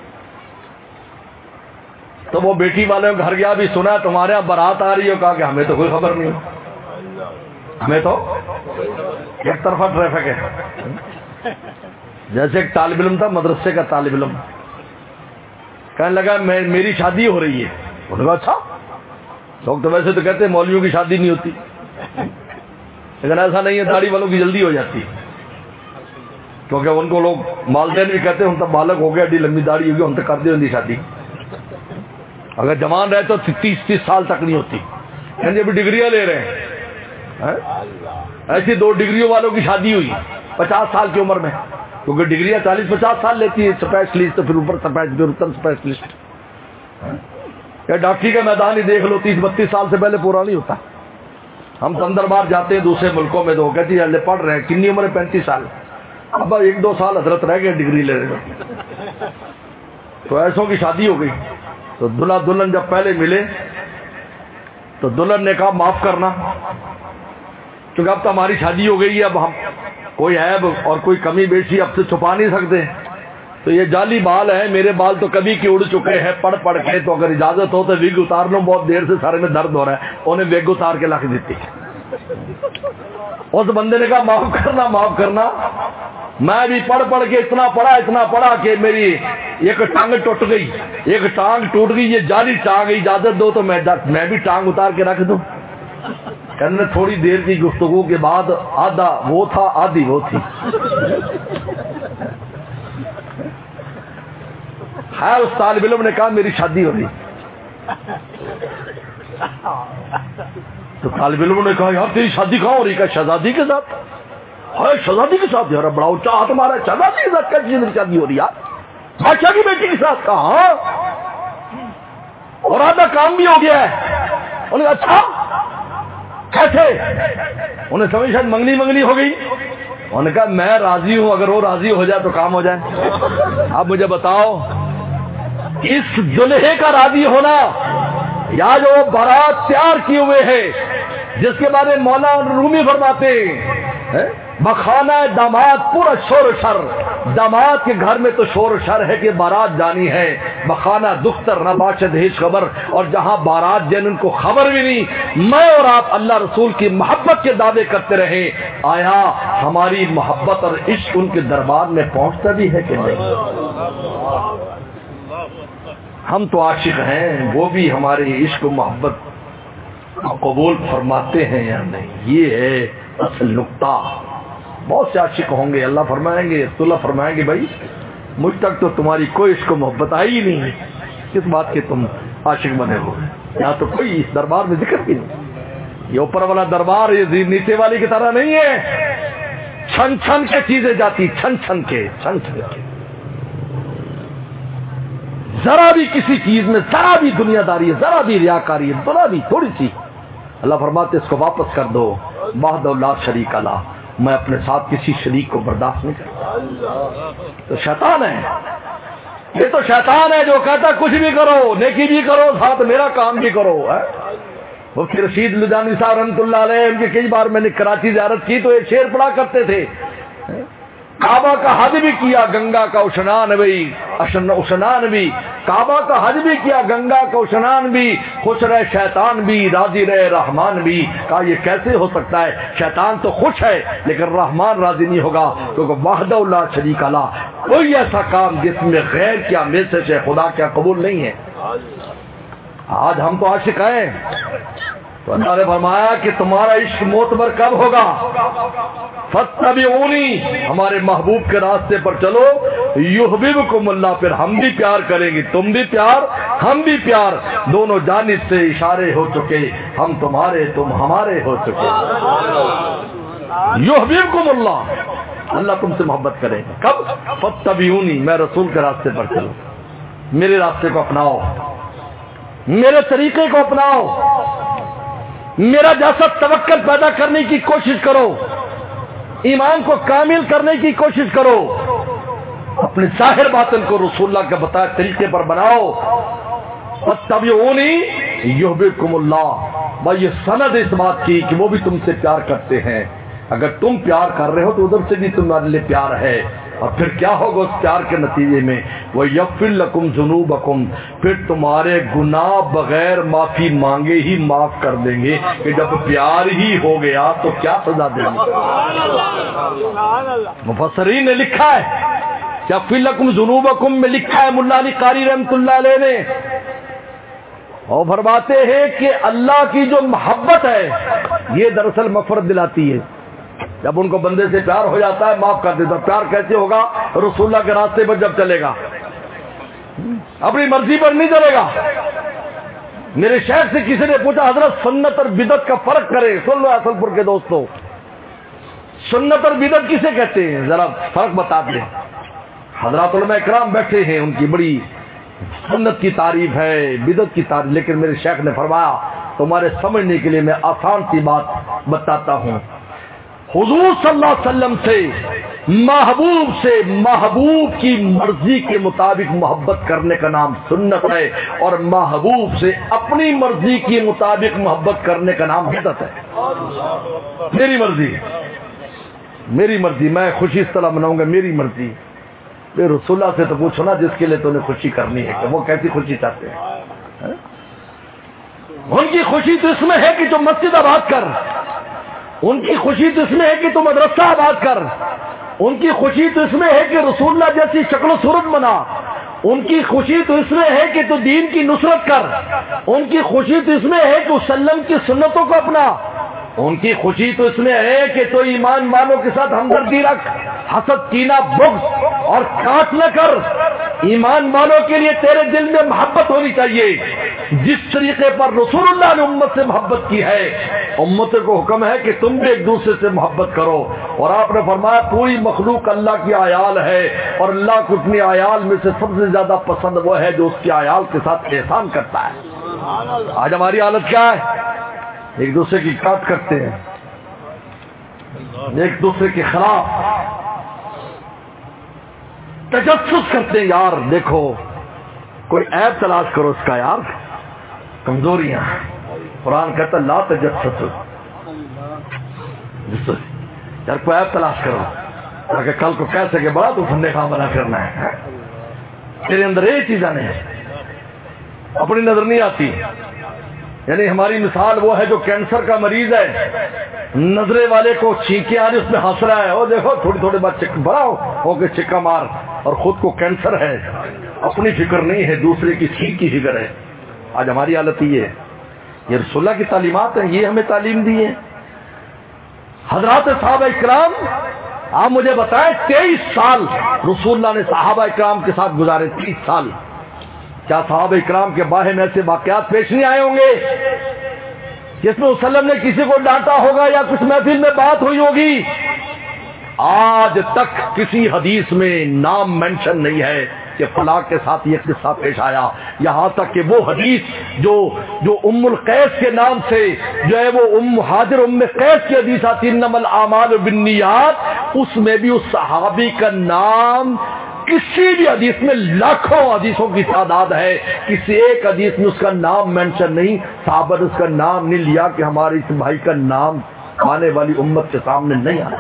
تو وہ بیٹی والے گھر گیا، بھی سنا تمہارے یہاں بارات آ رہی ہے، کہا کہ ہمیں تو کوئی خبر نہیں، ہمیں تو ایک طرفہ ٹریفک ہے۔ جیسے ایک طالب علم تھا، مدرسے کا طالب علم، کہنے لگا میں میری شادی ہو رہی ہے۔ انہوں نے کہا اچھا، لوگ تو ویسے تو کہتے ہیں مولویوں کی شادی نہیں ہوتی، لیکن ایسا نہیں ہے، داڑھی والوں کی جلدی ہو جاتی، کیونکہ ان کو لوگ والدین بھی کہتے ہیں ہم تو بالغ ہو گیا، ایڈی لمبی داڑھی ہوگی، ہم تو کر دیں ان کی شادی، اگر جوان رہے تو تیس تیس سال تک نہیں ہوتی، یعنی ابھی ڈگریاں لے رہے ہیں۔ ایسی دو ڈگریوں والوں کی شادی ہوئی پچاس سال کی عمر میں، کیونکہ ڈگریاں چالیس پچاس سال لیتی ہے، اسپیشلسٹ تو پھر اوپر اسپیشلسٹ، یا ڈاکٹری کا میدان ہی دیکھ لو، تیس بتیس سال سے پہلے پورا نہیں ہوتا۔ ہم تو اندر بار جاتے ہیں دوسرے ملکوں میں، تو کہتی ہے پڑھ رہے ہیں، کنی عمر ہے؟ پینتیس سال، اب ایک دو سال حضرت رہ گئے ڈگری لے رہے، تو ایسوں کی شادی ہو گئی۔ تو دلہا دلہن جب پہلے ملے تو دلہن نے کہا معاف کرنا، کیونکہ اب تو ہماری شادی ہو گئی ہے، اب ہم کوئی عیب اور کوئی کمی بیشی اب سے چھپا نہیں سکتے، تو یہ جعلی بال ہے، میرے بال تو کبھی کے اڑ چکے ہیں پڑھ پڑھ کے، تو اگر اجازت ہو تو وگ اتار لوں، بہت دیر سے سارے میں درد ہو رہا ہے۔ انہیں وگ اتار کے لا کے دیتی، اس بندے نے کہا معاف کرنا معاف کرنا، میں بھی پڑھ پڑھ کے اتنا پڑھا اتنا پڑھا کہ میری ایک ٹانگ ٹوٹ گئی، ایک ٹانگ ٹوٹ گئی، یہ جعلی ٹانگ، اجازت دو تو میں میں بھی ٹانگ اتار کے رکھ دوں۔ کہنے تھوڑی دیر کی گفتگو کے بعد آدھا وہ تھا آدھی وہ تھی۔ خیر اس طالب علم نے کہا میری شادی ہو رہی، تو طالب علم نے کہا یار تیری شادی کہاں ہو رہی؟ کہ شہزادی کے ساتھ۔ ہاں شہزادی کے ساتھ؟ یار بڑا اونچا ہاتھ مارا، شہزادی کے ساتھ کیسی میری شادی ہو رہی یار؟ بادشاہ کی بیٹی کے ساتھ؟ کہا اور آدھا کام بھی ہو گیا ہے۔ انہوں نے اچھا کیسے؟ انہیں سمجھ شاید منگنی منگنی ہو گئی۔ انہوں نے کہا میں راضی ہوں، اگر وہ راضی ہو جائے تو کام ہو جائے۔ اب مجھے بتاؤ اس دلہے کا راضی ہونا یا جو بارات تیار کیے ہوئے ہے جس کے بارے میں مولانا رومی فرماتے ہیں بخانہ داماد پورا شور و شر، داماد کے گھر میں تو شور و شر ہے کہ بارات جانی ہے، بخانہ دختر نہ باشد ہیچ خبر، اور جہاں بارات جن ان کو خبر بھی نہیں۔ میں اور آپ اللہ رسول کی محبت کے دعوے کرتے رہے، آیا ہماری محبت اور عشق ان کے دربار میں پہنچتا بھی ہے کہ نہیں؟ ہم تو عاشق ہیں، وہ بھی ہمارے عشق و محبت قبول فرماتے ہیں یا نہیں؟ یہ ہے اصل نقطہ۔ بہت سے عاشق ہوں گے، اللہ فرمائیں گے اللہ فرمائیں گے بھائی مجھ تک تو تمہاری کوئی عشق و محبت آئی ہی نہیں، کس بات کے تم عاشق بنے ہو؟ یہاں تو کوئی اس دربار میں ذکر بھی نہیں۔ یہ اوپر والا دربار یہ نیچے والی کی طرح نہیں ہے، چھن چھن کے چیزیں جاتی، چھن چھن کے چھن چھن کے، ذرا بھی کسی چیز میں ذرا بھی دنیا داری ہے، ذرا بھی ریاکاری ہے، ذرا بھی تھوڑی سی، اللہ فرماتے اس کو واپس کر دو، وحدہ لا شریک لہ، میں اپنے ساتھ کسی شریک کو برداشت نہیں کرتا۔ تو شیطان ہے، یہ تو شیطان ہے جو کہتا کچھ بھی کرو، نیکی بھی کرو ساتھ میرا کام بھی کرو۔ مفتی رشید لدھیانوی صاحب رحمۃ اللہ علیہ، ان کے کئی بار میں نے کراچی زیارت کی تو ایک شعر پڑھا کرتے تھے، کعبہ کا حج بھی کیا گنگا کا اشنان بھی، اشنان بھی، کعبہ کا حج بھی کیا گنگا کا اشنان بھی، خوش رہے شیطان بھی راضی رہے رحمان بھی۔ کہا یہ کیسے ہو سکتا ہے؟ شیطان تو خوش ہے لیکن رحمان راضی نہیں ہوگا، کیونکہ وحدہ لا شریک لہ، کوئی ایسا کام جس میں غیر کیا میسج ہے خدا کیا قبول نہیں ہے۔ آج ہم تو عاشق ہیں، تو اللہ نے فرمایا کہ تمہارا عشق معتبر کب ہوگا؟ فاتبعونی، ہمارے محبوب کے راستے پر چلو، یحببکم اللہ، پھر ہم بھی پیار کریں گے، تم بھی پیار ہم بھی پیار، دونوں جانب سے اشارے ہو چکے، ہم تمہارے تم ہمارے ہو چکے۔ یحببکم اللہ، اللہ تم سے محبت کرے گا کب؟ فاتبعونی، میں رسول کے راستے پر چلو، میرے راستے کو اپناؤ، میرے طریقے کو اپناؤ، میرا جیسا توکل پیدا کرنے کی کوشش کرو، ایمان کو کامل کرنے کی کوشش کرو، اپنے ظاہر باطن کو رسول اللہ کے بتائے طریقے پر بناؤ۔ فاتبعونی یحببکم اللہ، بھائی یہ سند اس بات کی کہ وہ بھی تم سے پیار کرتے ہیں، اگر تم پیار کر رہے ہو تو ادھر سے بھی تمہارے لیے پیار ہے، اور پھر کیا ہوگا اس پیار کے نتیجے میں؟ وَيَغْفِرْ لَكُمْ ذُنُوبَكُمْ، پھر تمہارے گناہ بغیر معافی مانگے ہی معاف کر دیں گے، کہ جب پیار ہی ہو گیا تو کیا سزا دیں گے؟ مفسرین نے لکھا ہے، يَغْفِرْ لَكُمْ ذُنُوبَكُمْ میں لکھا ہے ملا علی قاری رحمۃ اللہ علیہ نے، اور فرماتے ہیں کہ اللہ کی جو محبت ہے یہ دراصل مغفرت دلاتی ہے۔ جب ان کو بندے سے پیار ہو جاتا ہے معاف کر دیتا۔ پیار کیسے ہوگا؟ رسول اللہ کے راستے پر جب چلے گا، اپنی مرضی پر نہیں چلے گا۔ میرے شیخ سے کسی نے پوچھا حضرت سنت اور بدعت کا فرق کرے، سن لو اصل پور کے دوستوں، سنت اور بدعت کسے کہتے ہیں ذرا فرق بتا دیں۔ حضرات علماء اکرام بیٹھے ہیں، ان کی بڑی سنت کی تعریف ہے، بدعت کی تعریف، لیکن میرے شیخ نے فرمایا تمہارے سمجھنے کے لیے میں آسان سی بات بتاتا ہوں، حضور صلی اللہ علیہ وسلم سے محبوب سے محبوب کی مرضی کے مطابق محبت کرنے کا نام سنت ہے، اور محبوب سے اپنی مرضی کے مطابق محبت کرنے کا نام بدعت ہے۔ میری مرضی میری مرضی میں خوشی اس طرح مناؤں گا، میری مرضی۔ پھر رسول اللہ سے تو پوچھو نا جس کے لیے تو انہیں خوشی کرنی ہے کہ وہ کیسی خوشی چاہتے ہیں۔ ان کی خوشی تو اس میں ہے کہ جو مسجد آباد کر، ان کی خوشی تو اس میں ہے کہ تو مدرسہ آباد کر، ان کی خوشی تو اس میں ہے کہ رسول اللہ جیسی شکل و صورت بنا، ان کی خوشی تو اس میں ہے کہ تو دین کی نصرت کر، ان کی خوشی تو اس میں ہے کہ وسلم کی سنتوں کو اپنا، ان کی خوشی تو اس میں ہے کہ تو ایمان والوں کے ساتھ ہمدردی رکھ، حسد کینہ بغض اور کاٹ نہ کر، ایمان والوں کے لیے تیرے دل میں محبت ہونی چاہیے جس طریقے پر رسول اللہ نے امت سے محبت کی ہے۔ امت کو حکم ہے کہ تم بھی ایک دوسرے سے محبت کرو، اور آپ نے فرمایا پوری مخلوق اللہ کی عیال ہے، اور اللہ کو اپنی عیال میں سے سب سے زیادہ پسند وہ ہے جو اس کی عیال کے ساتھ احسان کرتا ہے۔ آج ہماری حالت کیا ہے؟ ایک دوسرے کی کاٹ کرتے ہیں، ایک دوسرے کے خلاف تجسس کرتے ہیں۔ یار دیکھو کوئی عیب تلاش کرو اس کا، یار کمزوریاں، قرآن کہتا لا تجسس، یار کوئی عیب تلاش کرو تاکہ کل کو کہہ سکے بڑا تو فندے کام بنا کرنا ہے، تیرے اندر یہ چیزیں نہیں، اپنی نظر نہیں آتی۔ یعنی ہماری مثال وہ ہے جو کینسر کا مریض ہے، نظرے والے کو چھینکیں آ رہی اس میں ہنس رہا ہے، وہ دیکھو تھوڑی تھوڑی بات چک بڑا ہو کے چکا مار، اور خود کو کینسر ہے، اپنی فکر نہیں ہے، دوسرے کی چھینک کی فکر ہے۔ آج ہماری حالت یہ ہے۔ یہ رسول اللہ کی تعلیمات ہیں، یہ ہمیں تعلیم دی ہے۔ حضرات صحابہ اکرام، آپ مجھے بتائیں تیئیس سال رسول اللہ نے صحابہ اکرام کے ساتھ گزارے، تیئیس سال، کیا صحابہ اکرام کے باہر میں ایسے واقعات پیش نہیں آئے ہوں گے جس میں وسلم نے کسی کو ڈانٹا ہوگا یا کچھ محفل میں بات ہوئی ہوگی؟ آج تک کسی حدیث میں نام مینشن نہیں ہے کہ فلاں کے ساتھ یہ قصہ پیش آیا، یہاں تک کہ وہ حدیث جو جو ام القیس کے نام سے جو ہے وہ ام حاضر ام قیس کی حدیث آتی انما الاعمال بالنیات، اس میں بھی اس صحابی کا نام کسی بھی حدیث میں لاکھوں حدیثوں کی تعداد ہے، کسی ایک حدیث میں اس کا نام مینشن نہیں، صحابہ نے اس کا نام نہیں لیا کہ ہمارے اس بھائی کا نام آنے والی امت کے سامنے نہیں آنا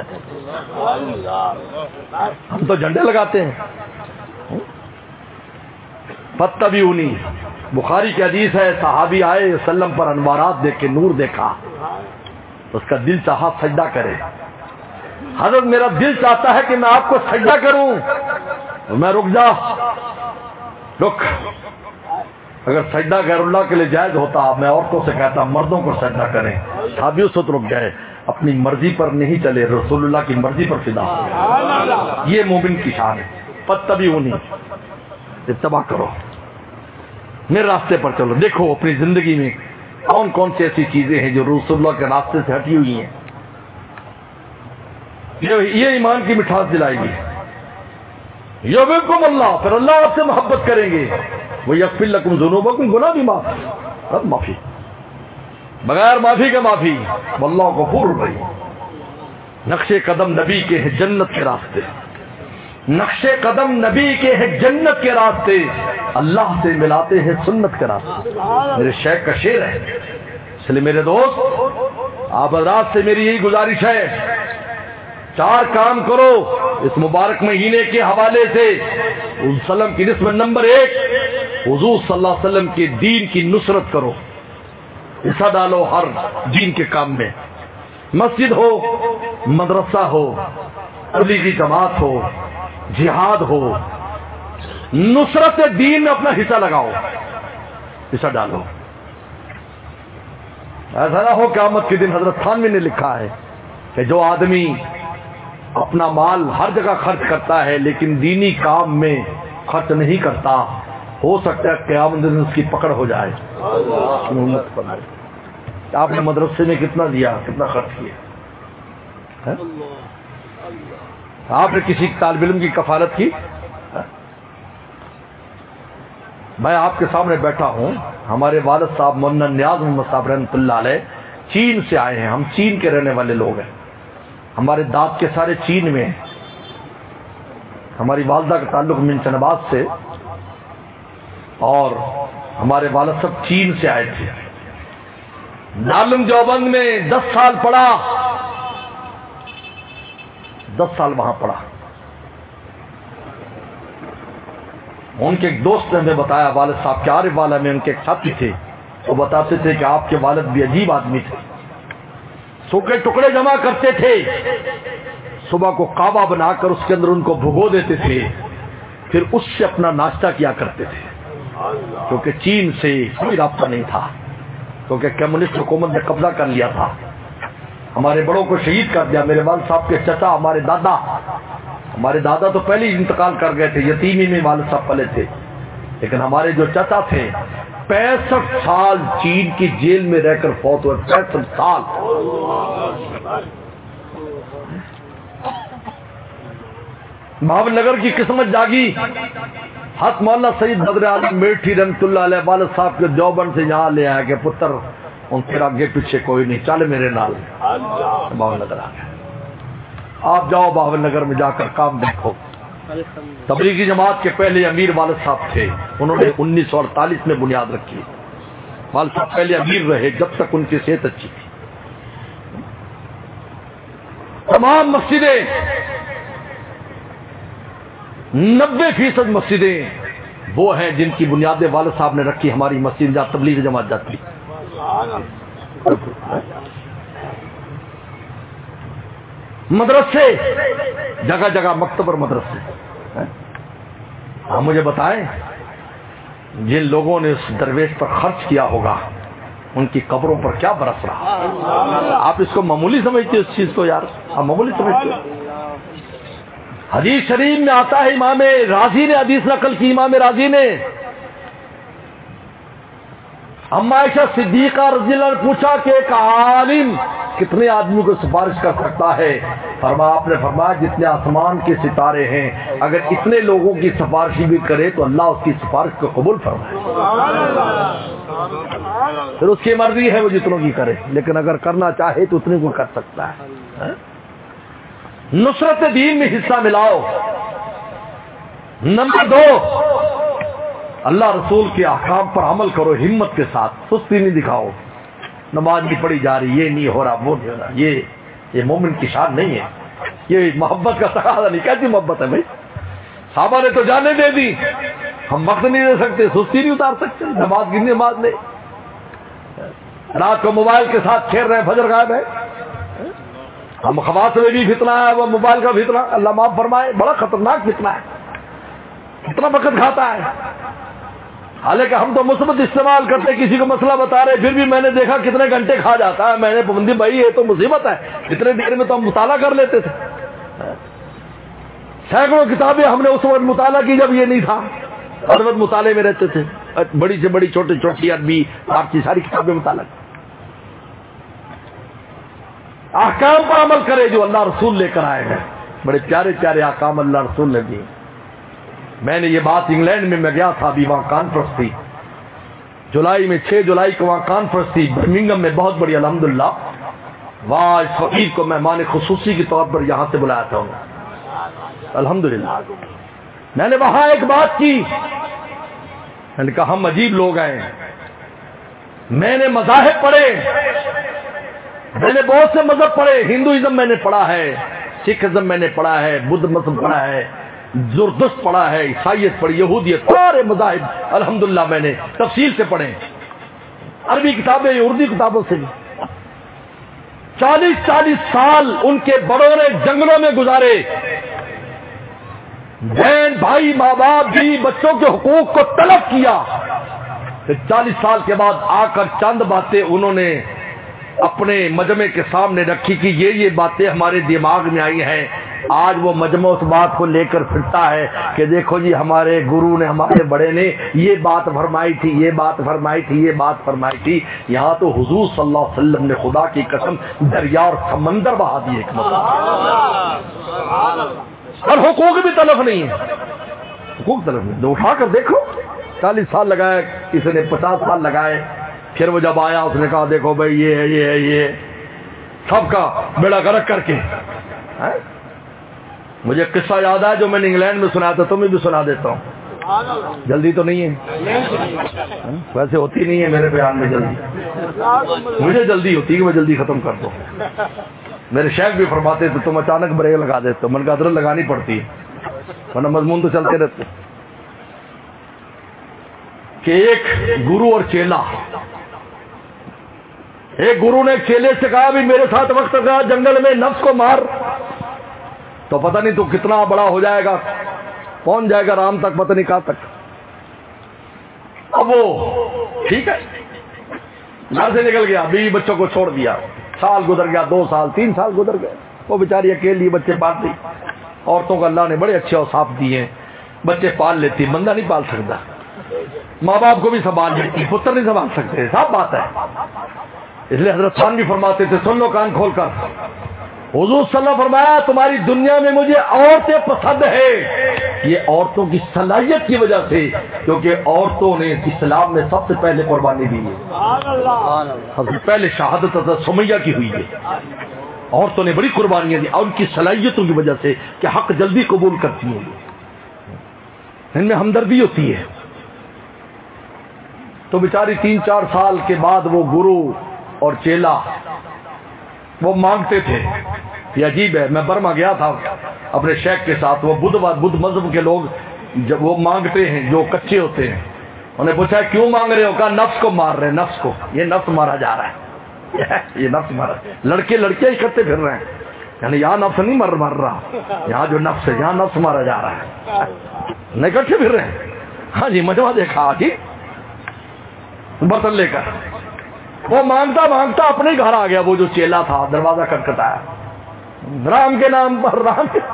چاہیے۔ ہم تو جھنڈے لگاتے ہیں۔ فاتبعونی، بخاری کی حدیث ہے، صحابی آئے وسلم پر انوارات دیکھ کے نور دیکھا، اس کا دل چاہا سجدہ کرے۔ حضرت میرا دل چاہتا ہے کہ میں آپ کو سجدہ کروں، میں رک جا، رک، اگر سجدہ غیر اللہ کے لیے جائز ہوتا میں عورتوں سے کہتا مردوں کو سجدہ کریں، صحابی اس وقت رک گئے، اپنی مرضی پر نہیں چلے، رسول اللہ کی مرضی پر فدا ہو گئے۔ یہ مومن کی شان ہے۔ فاتبعونی، اتباع کرو، میرے راستے پر چلو۔ دیکھو اپنی زندگی میں کون کون سی ایسی چیزیں ہیں جو رسول اللہ کے راستے سے ہٹی ہوئی ہیں، یہ ایمان کی مٹھاس دلائے گی۔ یبکم اللہ، پھر اللہ آپ سے محبت کریں گے، وہ یغفر لکم ذنوبکم، گناہ بھی معاف، سب معافی، بغیر معافی کے معافی، واللہ غفور رحیم۔ نقش قدم نبی کے ہیں جنت کے راستے، نقش قدم نبی کے ہیں جنت کے راستے، اللہ سے ملاتے ہیں سنت کے راستے۔ میرے شیخ کا شعر ہے، اس لیے میرے دوست آپ حضرات سے میری یہی گزارش ہے، چار کام کرو اس مبارک مہینے کے حوالے سے۔ وسلم کی نسبت نمبر ایک، حضور صلی اللہ علیہ وسلم کے دین کی نصرت کرو، حصہ ڈالو ہر دین کے کام میں، مسجد ہو، مدرسہ ہو، تبلیغی جماعت ہو، جہاد ہو، نصرت دین میں اپنا حصہ لگاؤ، حصہ ڈالو۔ ایسا نہ ہو قیامت کے دن، حضرت تھانوی نے لکھا ہے کہ جو آدمی اپنا مال ہر جگہ خرچ کرتا ہے لیکن دینی کام میں خرچ نہیں کرتا، ہو سکتا ہے قیامت دن اس کی پکڑ ہو جائے۔ آپ نے مدرسے میں کتنا دیا، کتنا خرچ کیا؟ آپ نے کسی طالب علم کی کفالت کی؟ میں آپ کے سامنے بیٹھا ہوں، ہمارے والد صاحب مولانا نیاز محمد صاحب رحمۃ اللہ علیہ چین سے آئے ہیں، ہم چین کے رہنے والے لوگ ہیں، ہمارے دانت کے سارے چین میں ہیں، ہماری والدہ کا تعلق منچن آباد سے، اور ہمارے والد صاحب چین سے آئے تھے، دارالعلوم دیوبند میں دس سال پڑھا، دس سال وہاں پڑھا۔ ان کے ایک دوست نے ہمیں بتایا، والد صاحب کے عارف والا میں ان کے ایک ساتھی تھے، وہ بتاتے تھے کہ آپ کے والد بھی عجیب آدمی تھے، सूखे टुकड़े जमा करते थे, सुबह को काबा बनाकर उसके अंदर उनको भुगो देते थे, फिर उससे अपना नाश्ता किया करते थे, क्योंकि चीन से कोई रास्ता नहीं था, क्योंकि कम्युनिस्ट हुकूमत ने कब्जा कर लिया था, हमारे बड़ों को शहीद कर दिया। मेरे वालिद साहब के चचा, हमारे दादा हमारे दादा तो पहले ही इंतकाल कर गए थे, यतीमी में वालिद साहब पले थे, लेकिन हमारे जो चचा थे पैंसठ साल चीन की जेल में रहकर फौत हुए। पैंसठ साल। भावनगर की किस्मत जागी। हक मौलाना सईद बदर आलम मेठी रहमतुल्लाह अलैह वालिद साहब के देवबंद से यहाँ ले आया कि पुत्र उन फिर आगे पीछे कोई नहीं, चल मेरे नाल। भावनगर आ गया। आप जाओ भावनगर में जाकर काम देखो। तबलीगी जमात के पहले अमीर वालिद साहब थे, उन्होंने उन्नीस सौ अड़तालीस में बुनियाद रखी। वालिद साहब पहले अमीर रहे जब तक उनकी सेहत अच्छी थी। तमाम मस्जिदें, नब्बे फीसद मस्जिदें वो हैं जिनकी बुनियादें वालिद साहब ने रखी। हमारी मस्जिद जहाँ तबलीगी जमात जाती, मदरसे जगह जगह, मकतब और मदरसे। आप मुझे बताएं, जिन लोगों ने उस दरवेश पर खर्च किया होगा उनकी कब्रों पर क्या बरस रहा। आप इसको मामूली समझते हो इस चीज को यार? आप मामूली समझते हो? हदीस शरीफ में आता है, इमाम राजी ने हदीस नकल की, इमाम राजी ने अम्मा आयशा सिद्दीका रज़ियल्लाहु अन्हा ने पूछा कि एक आलिम कितने आदमी को सिफारिश कर सकता है? फरमा आपने फरमाया जितने आसमान के सितारे हैं, अगर इतने लोगों की सिफारिश भी करे तो अल्लाह उसकी सिफारिश को कबूल फरमाए। फिर उसकी मर्जी है वो जितनों की करे, लेकिन अगर करना चाहे तो उतने को कर सकता है, है? नुसरत दीन में हिस्सा मिलाओ। नंबर दो, अल्लाह रसूल के अहकाम पर अमल करो हिम्मत के साथ, सुस्ती नहीं दिखाओ। नमाज नहीं पढ़ी जा रही, ये नहीं हो रहा, वो नहीं हो रहा, ये ये मोमिन की शान नहीं है, ये मोहब्बत का तकाजा नहीं। कैसी मोहब्बत है भाई? साहबा ने तो जाने दे दी, हम वक्त नहीं दे सकते, सुस्ती नहीं उतार सकते, नमाज की नमाज नहीं, रात को मोबाइल के साथ खेल रहे हैं, फजर गायब है। हम खवास में भी फितना है, वो मोबाइल का फितना, अल्लाह माफ फरमाए, बड़ा खतरनाक फितना है, कितना वक्त खाता है। हालांकि हम तो मुस्बत इस्तेमाल करते, किसी को मसला बता रहे, फिर भी मैंने देखा कितने घंटे खा जाता है। मैंने पाबंदी भाई ये तो मुसीबत है, इतने देर में तो हम मुताला कर लेते थे। सैकड़ों किताबें हमने उस वक्त मुताला की जब ये नहीं था, हर वक्त मुताले में रहते थे, बड़ी से बड़ी छोटी छोटी अरबी फारसी सारी किताबें मुताला। ahकाम पर अमल करे जो अल्लाह रसूल लेकर आए हैं, बड़े प्यारे प्यारे ahकाम अल्लाह रसूल ने दिए। मैंने ये बात इंग्लैंड में मैं गया था, अभी वहां कॉन्फ्रेंस थी, जुलाई में, छह जुलाई को वहां कॉन्फ्रेंस थी बर्मिंघम में, बहुत बड़ी अल्हम्दुलिल्लाह। वहां इस फकीर को मेहमान खुसूसी के तौर पर यहां से बुलाया था अल्हम्दुलिल्लाह। मैंने वहां एक बात की, मैंने कहा हम अजीब लोग हैं, मैंने मज़ाहिब पढ़े, मैंने बहुत से मजहब पढ़े, हिंदुइज्म मैंने पढ़ा है, सिखिज्म मैंने पढ़ा है, बुद्ध मजहब पढ़ा है, जुरदुस्त पढ़ा है, ईसाइयत पढ़ी, यहूदियत, सारे मज़ाहिब अल्हम्दुलिल्लाह मैंने तफसील से पढ़े, अरबी किताबें, उर्दू किताबों से भी। चालीस चालीस साल उनके बड़ों ने जंगलों में गुजारे, बहन भाई माँ बाप भी बच्चों के हुकूक को तलब किया। फिर चालीस साल के बाद आकर चंद बातें उन्होंने अपने मजमे के सामने रखी कि ये ये बातें हमारे दिमाग में आई हैं। आज वो मजमा उस बात को लेकर फिरता है कि देखो जी हमारे गुरु ने, हमारे बड़े ने ये बात फरमाई थी, ये बात फरमाई थी, ये बात फरमाई थी। यहाँ तो हुजूर सल्लल्लाहु अलैहि वसल्लम ने खुदा की कसम दरिया और समंदर बहा दिए एक मतलब, और हुकूक भी तलफ नहीं है, हुकूक तलफ नहीं। तो उठा कर देखो, चालीस साल लगाए, किसी ने पचास साल लगाए, फिर वो जब आया उसने कहा देखो भाई ये है ये है ये, सबका बेड़ा गर्क करके है? मुझे किस्सा याद है जो मैंने इंग्लैंड में सुनाया था, तुम्हें भी सुना देता हूँ। जल्दी तो नहीं है, वैसे होती नहीं है मेरे बयान में जल्दी, मुझे जल्दी होती है कि मैं जल्दी खत्म कर दूं। मेरे शेख भी फरमाते थे तुम अचानक ब्रेक लगा देते हो, मन का अदरक लगानी पड़ती है वरना मजमून तो चलते रहते। कि एक गुरु और चेला ایک گرو نے چیلے سے کہا بھی میرے ساتھ وقت گزار جنگل میں، نفس کو مار، تو پتہ نہیں تو کتنا بڑا ہو جائے گا، پہنچ جائے گا رام تک، پتہ نہیں کہاں تک۔ اب وہ ٹھیک ہے گھر سے نکل گیا، بیوی بچوں کو چھوڑ دیا، سال گزر گیا، دو سال تین سال گزر گئے، وہ بیچاری اکیلی بچے پالتی۔ عورتوں کو اللہ نے بڑے اچھے اوصاف دیے ہیں، بچے پال لیتی، بندہ نہیں پال سکتا، ماں باپ کو بھی سنبھال لیتی، پتر نہیں سنبھال سکتے، صاف بات ہے۔ اس لیے حضرت خان بھی فرماتے تھے، سن لو کان کھول کر، حضور صلی اللہ علیہ وسلم فرمایا تمہاری دنیا میں مجھے عورتیں پسند ہے، یہ عورتوں کی صلاحیت کی وجہ سے، کیونکہ عورتوں نے اسلام میں سب سے پہلے قربانی دی ہے، سب سے پہلے شہادت حضرت سمیہ کی ہوئی ہے، عورتوں نے بڑی قربانیاں دی، اور ان کی صلاحیتوں کی وجہ سے کہ حق جلدی قبول کرتی ہیں، ان میں ہمدردی ہوتی ہے۔ تو بیچاری تین چار سال کے بعد وہ گرو اور چیلا وہ مانگتے تھے، یہ عجیب ہے، میں برما گیا تھا اپنے شیخ کے ساتھ، وہ بدھ بدھ مذہب کے لوگ جب وہ مانگتے ہیں جو کچے ہوتے ہیں، انہیں پوچھا کیوں مانگ رہے ہو؟ کہا نفس کو مار رہے ہیں، نفس کو، یہ نفس مارا جا رہا ہے، یہ نفس مارا، لڑکے لڑکیاں اکٹھے پھر رہے ہیں، یعنی یہاں نفس نہیں مر مر رہا، یہاں جو نفس ہے یہاں نفس مارا جا رہا ہے، نہیں اکٹھے پھر رہے ہیں۔ ہاں جی مجمع دیکھا جی برتن لے کر، وہ مانگتا مانگتا اپنے گھر آ گیا، وہ جو چیلا تھا دروازہ کھٹکھٹایا، رام کے نام پر رام کے،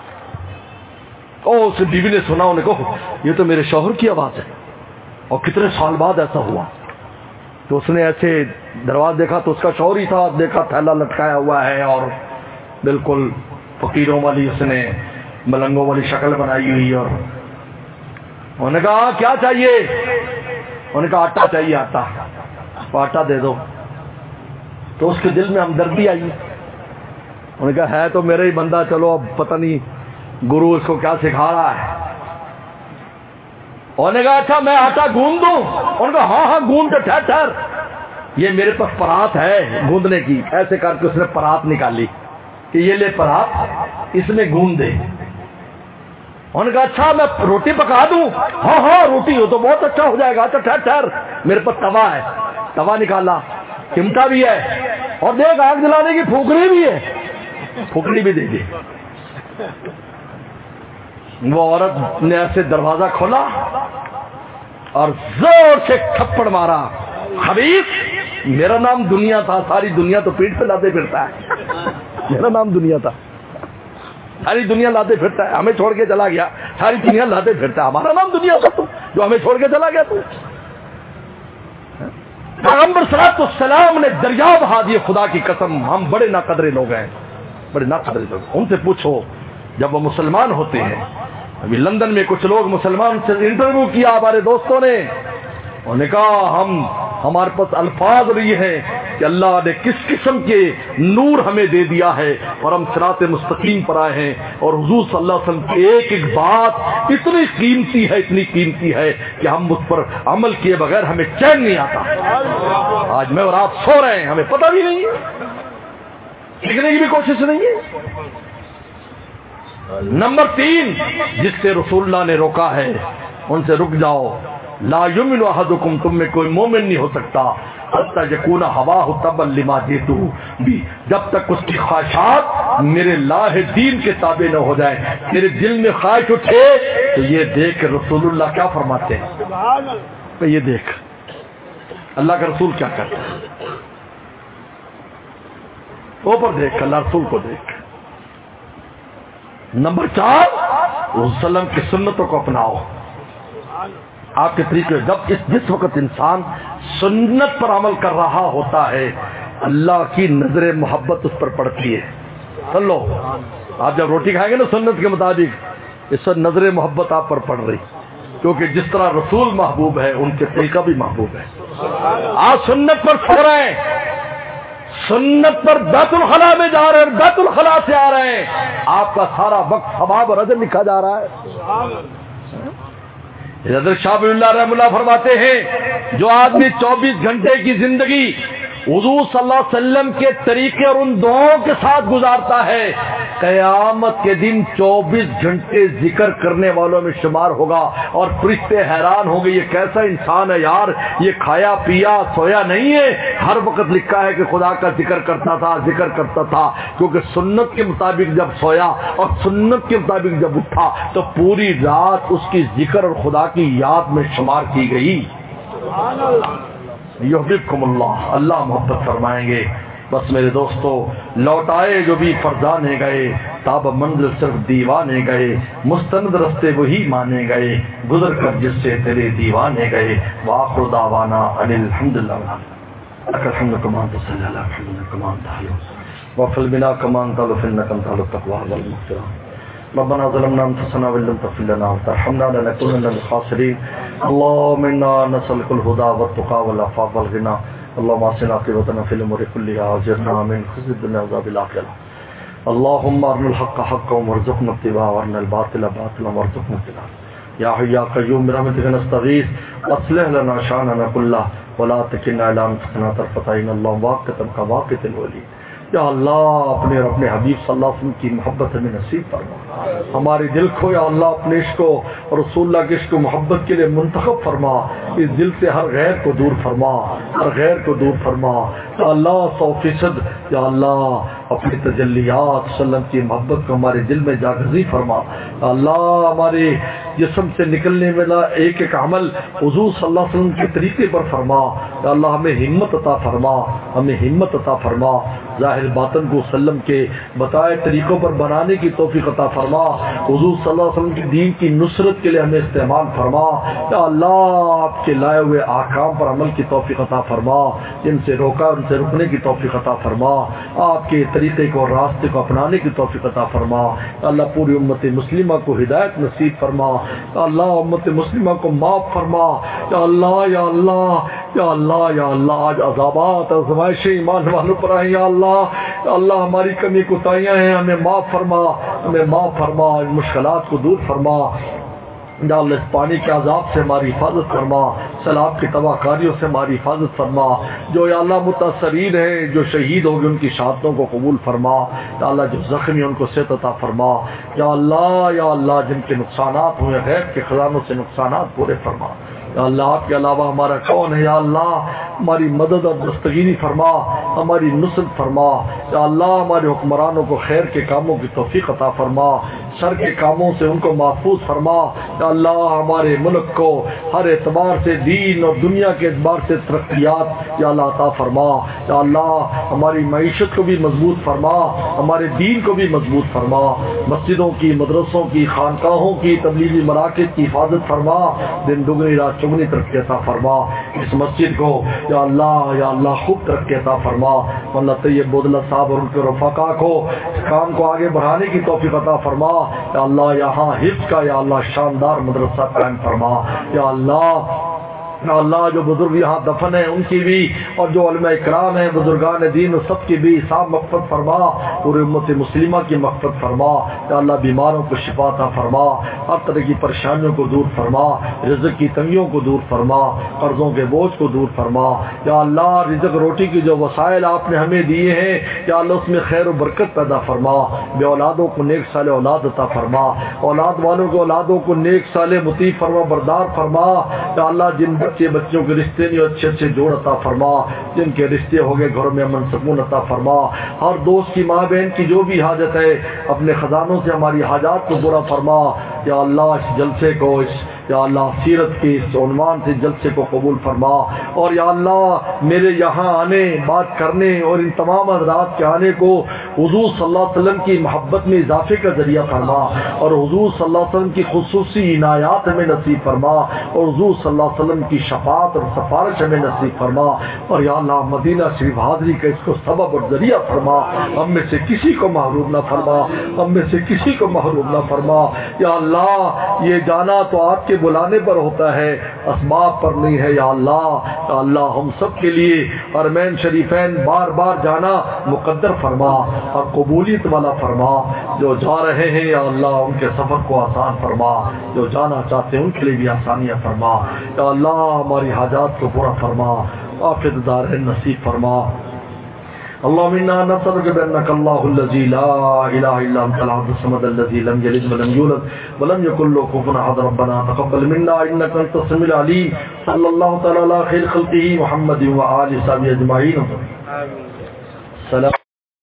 او اس بیوی نے سنا، انہیں کہو یہ تو میرے شوہر کی آواز ہے، اور کتنے سال بعد ایسا ہوا، تو اس نے ایسے دروازہ دیکھا تو اس کا شوہر ہی تھا، دیکھا تھیلا لٹکایا ہوا ہے اور بالکل فقیروں والی اس نے ملنگوں والی شکل بنائی ہوئی، اور انہوں نے کہا کیا چاہیے؟ انہوں نے کہا آٹا چاہیے، آٹا، آٹا دے دو۔ تو اس کے دل میں ہمدردی آئی، انہوں نے کہا ہے تو میرا ہی بندہ، چلو اب پتہ نہیں گرو اس کو کیا سکھا رہا ہے۔ انہوں نے کہا اچھا میں آٹا گوندھ دوں؟ انہوں نے کہا ہاں ہاں گوندھ، ٹھہر ٹھہر، یہ میرے پاس پرات ہے گوندنے کی، ایسے کر کے اس نے پرات نکالی کہ یہ لے پرات، اس میں گوندھ دے۔ انہوں نے کہا اچھا میں روٹی پکا دوں؟ ہاں ہاں روٹی ہو تو بہت اچھا ہو جائے گا، اچھا ٹھہر ٹھہر، میرے پاس توا ہے، توا نکالا، چمٹا بھی ہے، اور دیکھ آگ جلانے کی پھوکڑی بھی ہے، پھوکڑی بھی دے دی۔ وہ عورت نے ایسے دروازہ کھولا اور زور سے تھپڑ مارا، خبیث، میرا نام دنیا تھا، ساری دنیا تو پیٹ پہ لاتے پھرتا ہے، میرا نام دنیا تھا، ساری دنیا لاتے پھرتا ہے، ہمیں چھوڑ کے چلا گیا، ساری دنیا لاتے پھرتا ہے، ہمارا نام دنیا تھا تو جو ہمیں چھوڑ کے چلا گیا تو۔ پیغمبر صلی اللہ علیہ وسلم نے دریا بہا دیے، خدا کی قسم ہم بڑے ناقدرے لوگ ہیں، بڑے ناقدرے لوگ، ان سے پوچھو جب وہ مسلمان ہوتے ہیں۔ ابھی لندن میں کچھ لوگ مسلمان سے انٹرویو کیا ہمارے دوستوں نے، انہوں نے کہا ہم ہمارے پاس الفاظ نہیں ہے کہ اللہ نے کس قسم کے نور ہمیں دے دیا ہے اور ہم صراط مستقیم پر آئے ہیں، اور حضور صلی اللہ علیہ وسلم کی ایک ایک بات اتنی قیمتی ہے، اتنی قیمتی ہے کہ ہم اس پر عمل کیے بغیر ہمیں چین نہیں آتا۔ آج میں اور آپ سو رہے ہیں، ہمیں پتہ بھی نہیں ہے، سیکھنے کی بھی کوشش نہیں ہے۔ نمبر تین جس سے رسول اللہ نے روکا ہے، ان سے رک جاؤ۔ لا یؤمن احدکم، تم میں کوئی مومن نہیں ہو سکتا حتی یکون ہواہ تبعا لما جئت بھی، جب تک اس کی خواہشات میرے لاہ دین کے تابع نہ ہو جائے۔ میرے دل میں خواہش اٹھے تو یہ دیکھ رسول اللہ کیا فرماتے ہیں، یہ دیکھ اللہ کا رسول کیا کرتا ہے، اوپر دیکھ، اللہ رسول کو دیکھ۔ نمبر چار وسلم کی سنتوں کو اپناؤ، آپ کے طریقے، جب اس جس وقت انسان سنت پر عمل کر رہا ہوتا ہے اللہ کی نظر محبت اس پر پڑتی ہے۔ سن لو، آپ جب روٹی کھائیں گے نا سنت کے مطابق، اس وقت نظر محبت آپ پر پڑ رہی، کیونکہ جس طرح رسول محبوب ہے ان کے طریقہ بھی محبوب ہے۔ آپ سنت پر سو رہے ہیں، سنت پر بیت الخلا میں جا رہے ہیں، بیت الخلا سے آ رہے ہیں، آپ کا سارا وقت ثواب اور اجر لکھا جا رہا ہے۔ حضرت شاہ ولی اللہ رحمہ اللہ فرماتے ہیں جو آدمی چوبیس گھنٹے کی زندگی حضور صلی اللہ علیہ وسلم کے طریقے اور ان دعاؤں کے ساتھ گزارتا ہے، قیامت کے دن چوبیس گھنٹے ذکر کرنے والوں میں شمار ہوگا، اور فرشتے حیران ہوں گے یہ کیسا انسان ہے یار، یہ کھایا پیا سویا نہیں ہے، ہر وقت لکھا ہے کہ خدا کا ذکر کرتا تھا ذکر کرتا تھا کیونکہ سنت کے مطابق جب سویا اور سنت کے مطابق جب اٹھا تو پوری رات اس کی ذکر اور خدا کی یاد میں شمار کی گئی. یحببکم اللہ، اللہ محبت فرمائیں گے. بس میرے دوستو، لوٹائے جو بھی فرزانے گئے، تاب منزل صرف دیوانے گئے، مستند رستے وہی مانے گئے، گزر کر جس سے تیرے دیوانے گئے. وآخر دعوانا ان الحمدللہ. الحمد کمان تصلی علی محمد کمان تعلق وفل بنا کمان تعلق انکم تعلق تقوی والمغفرہ. ربنا ظلمنا انفسنا وان لم تغفر لنا وترحمنا لنكونن من الخاسرين. اللهم انا نسألك الهدى والتقى والعفاف والغنى. اللهم اصلح عاقبتنا في الامور كلها واجرنا من خزي الدنيا وعذاب الاخره. اللهم ارنا الحق حقا وارزقنا اتباعه وارنا الباطل باطلا وارزقنا اجتنابه. يا حي يا قيوم برحمتك نستغيث اصلح لنا شاننا كله ولا تكلنا الى انفسنا طرفة عين. اللهم واقتا كواقت الولي. یا اللہ اپنے اور اپنے حبیب صلی اللہ علیہ وسلم کی محبت ہمیں نصیب فرما. ہمارے دل کو یا اللہ اپنے عشق کو اور رسول اللہ کے عشق کو محبت کے لیے منتخب فرما. اس دل سے ہر غیر کو دور فرما، ہر غیر کو دور فرما. یا اللہ سو فیصد یا اللہ اپنی تجلیات صلی اللہ علیہ وسلم کی محبت کو ہمارے دل میں جاگزی فرما. یا اللہ ہمارے جسم سے نکلنے والا ایک ایک عمل حضور صلی اللہ علیہ وسلم کے طریقے پر فرما. یا اللہ ہمیں ہمت عطا فرما، ہمیں ہمت عطا فرما. ظاہر باطن کو سلم کے بتائے طریقوں پر بنانے کی توفیق عطا فرما. حضور صلی اللہ علیہ وسلم کی دین کی نصرت کے لیے ہمیں استعمال فرما. یا اللہ آپ کے لائے ہوئے احکام پر عمل کی توفیق عطا فرما. جن سے روکا ان سے رکنے کی توفیق عطا فرما. آپ کے طریقے کو راستے کو اپنانے کی توفیق عطا فرما. یا اللہ پوری امت مسلمہ کو ہدایت نصیب فرما. یا اللہ امت مسلمہ کو معاف فرما. یا اللہ یا اللہ یا اللہ یا اللہ آج عذابات آزمائشیں ایمان والوں پر آئیں. یا اللہ یا اللہ ہماری کمی کوتاہیاں ہیں، ہمیں معاف فرما، ہمیں معاف فرما. ان مشکلات کو دور فرما. یا اللہ اس پانی کے عذاب سے ہماری حفاظت فرما، سیلاب کی تباہ کاریوں سے ہماری حفاظت فرما. جو یا اللہ متاثرین ہیں، جو شہید ہو گئے ان کی شہادتوں کو قبول فرما. یا اللہ جو زخمی ان کو صحت عطا فرما. یا اللہ یا اللہ جن کے نقصانات ہوئے غیب کے خزانوں سے نقصانات پورے فرما. یا اللہ آپ کے علاوہ ہمارا کون ہے؟ یا اللہ ہماری مدد اور دستگیری فرما، ہماری نصرت فرما. یا اللہ ہمارے حکمرانوں کو خیر کے کاموں کی توفیق عطا فرما، شر کے کاموں سے ان کو محفوظ فرما. یا اللہ ہمارے ملک کو ہر اعتبار سے دین اور دنیا کے اعتبار سے ترقیات یا اللہ عطا فرما. یا اللہ ہماری معیشت کو بھی مضبوط فرما، ہمارے دین کو بھی مضبوط فرما. مسجدوں کی، مدرسوں کی، خانقاہوں کی، تبلیغی مراکز کی حفاظت فرما. دن دگنی رات چگنی ترقی عطا فرما. اس مسجد کو یا اللہ یا اللہ خوب ترقی عطا فرما. مولانا طیب بودلہ صاحب اور ان کے رفقا کو اس کام کو آگے بڑھانے کی توفیق عطا فرما. یا اللہ یہاں حفظ کا یا اللہ شاندار مدرسہ قائم فرما. یا اللہ یا اللہ جو بزرگ یہاں دفن ہیں ان کی بھی، اور جو علماء اکرام ہیں بزرگان دین سب کی بھی صاحب مغفرت فرما. پوری امت مسلمہ کی مغفرت فرما. یا اللہ بیماروں کو شفا عطا فرما، ہر طرح کی پریشانیوں کو دور فرما، رزق کی تنگیوں کو دور فرما، قرضوں کے بوجھ کو دور فرما. یا اللہ رزق روٹی کی جو وسائل آپ نے ہمیں دیے ہیں یا اللہ اس میں خیر و برکت پیدا فرما. بے اولادوں کو نیک صالح اولاد عطا فرما، اولاد والوں کو اولادوں کو نیک صالح مطیع فرما بردار فرما. یا اللہ جن بچے بچوں کے رشتے نہیں اچھے اچھے جوڑ عطا فرما، جن کے رشتے ہو گئے گھروں میں امن سکون عطا فرما. ہر دوست کی ماں بہن کی جو بھی حاجت ہے اپنے خزانوں سے ہماری حاجات کو پورا فرما. یا اللہ اس جلسے کو، اس یا اللہ سیرت کے اس عنوان سے جلسے کو قبول فرما. اور یا اللہ میرے یہاں آنے، بات کرنے اور ان تمام حضرات کے آنے کو حضور صلی اللہ علیہ وسلم کی محبت میں اضافے کا ذریعہ فرما، اور حضور صلی اللہ علیہ وسلم کی خصوصی عنایات ہمیں نصیب فرما، اور حضور صلی اللہ علیہ وسلم کی شفاعت اور سفارش ہمیں نصیب فرما. اور یا اللہ مدینہ شریف حاضری کا اس کو سبب اور ذریعہ فرما. ہم میں سے کسی کو محروم نہ فرما، ہم میں سے کسی کو محروم نہ فرما. یا اللہ یہ جانا تو آپ کے بلانے پر ہوتا ہے، اسباب پر نہیں ہے. یا اللہ یا اللہ ہم سب کے لیے حرمین شریفین بار بار جانا مقدر فرما اور قبولیت والا فرما. جو جا رہے ہیں یا اللہ ان کے سفر کو آسان فرما، جو جانا چاہتے ہیں ان کے لیے بھی آسانیاں فرما. یا اللہ ہماری حاجات کو پورا فرما، عافیت دار نصیب فرما. اللهم انا نسألك بانك الله الذي لا اله الا انت الاحد الصمد الذي لم يلد ولم يولد ولم يكن له كفوا احد. ربنا تقبل منا انك انت السميع العليم. صلى الله تعالى على خير خلقه محمد وآله وصحبه اجمعين. آمين. سلام.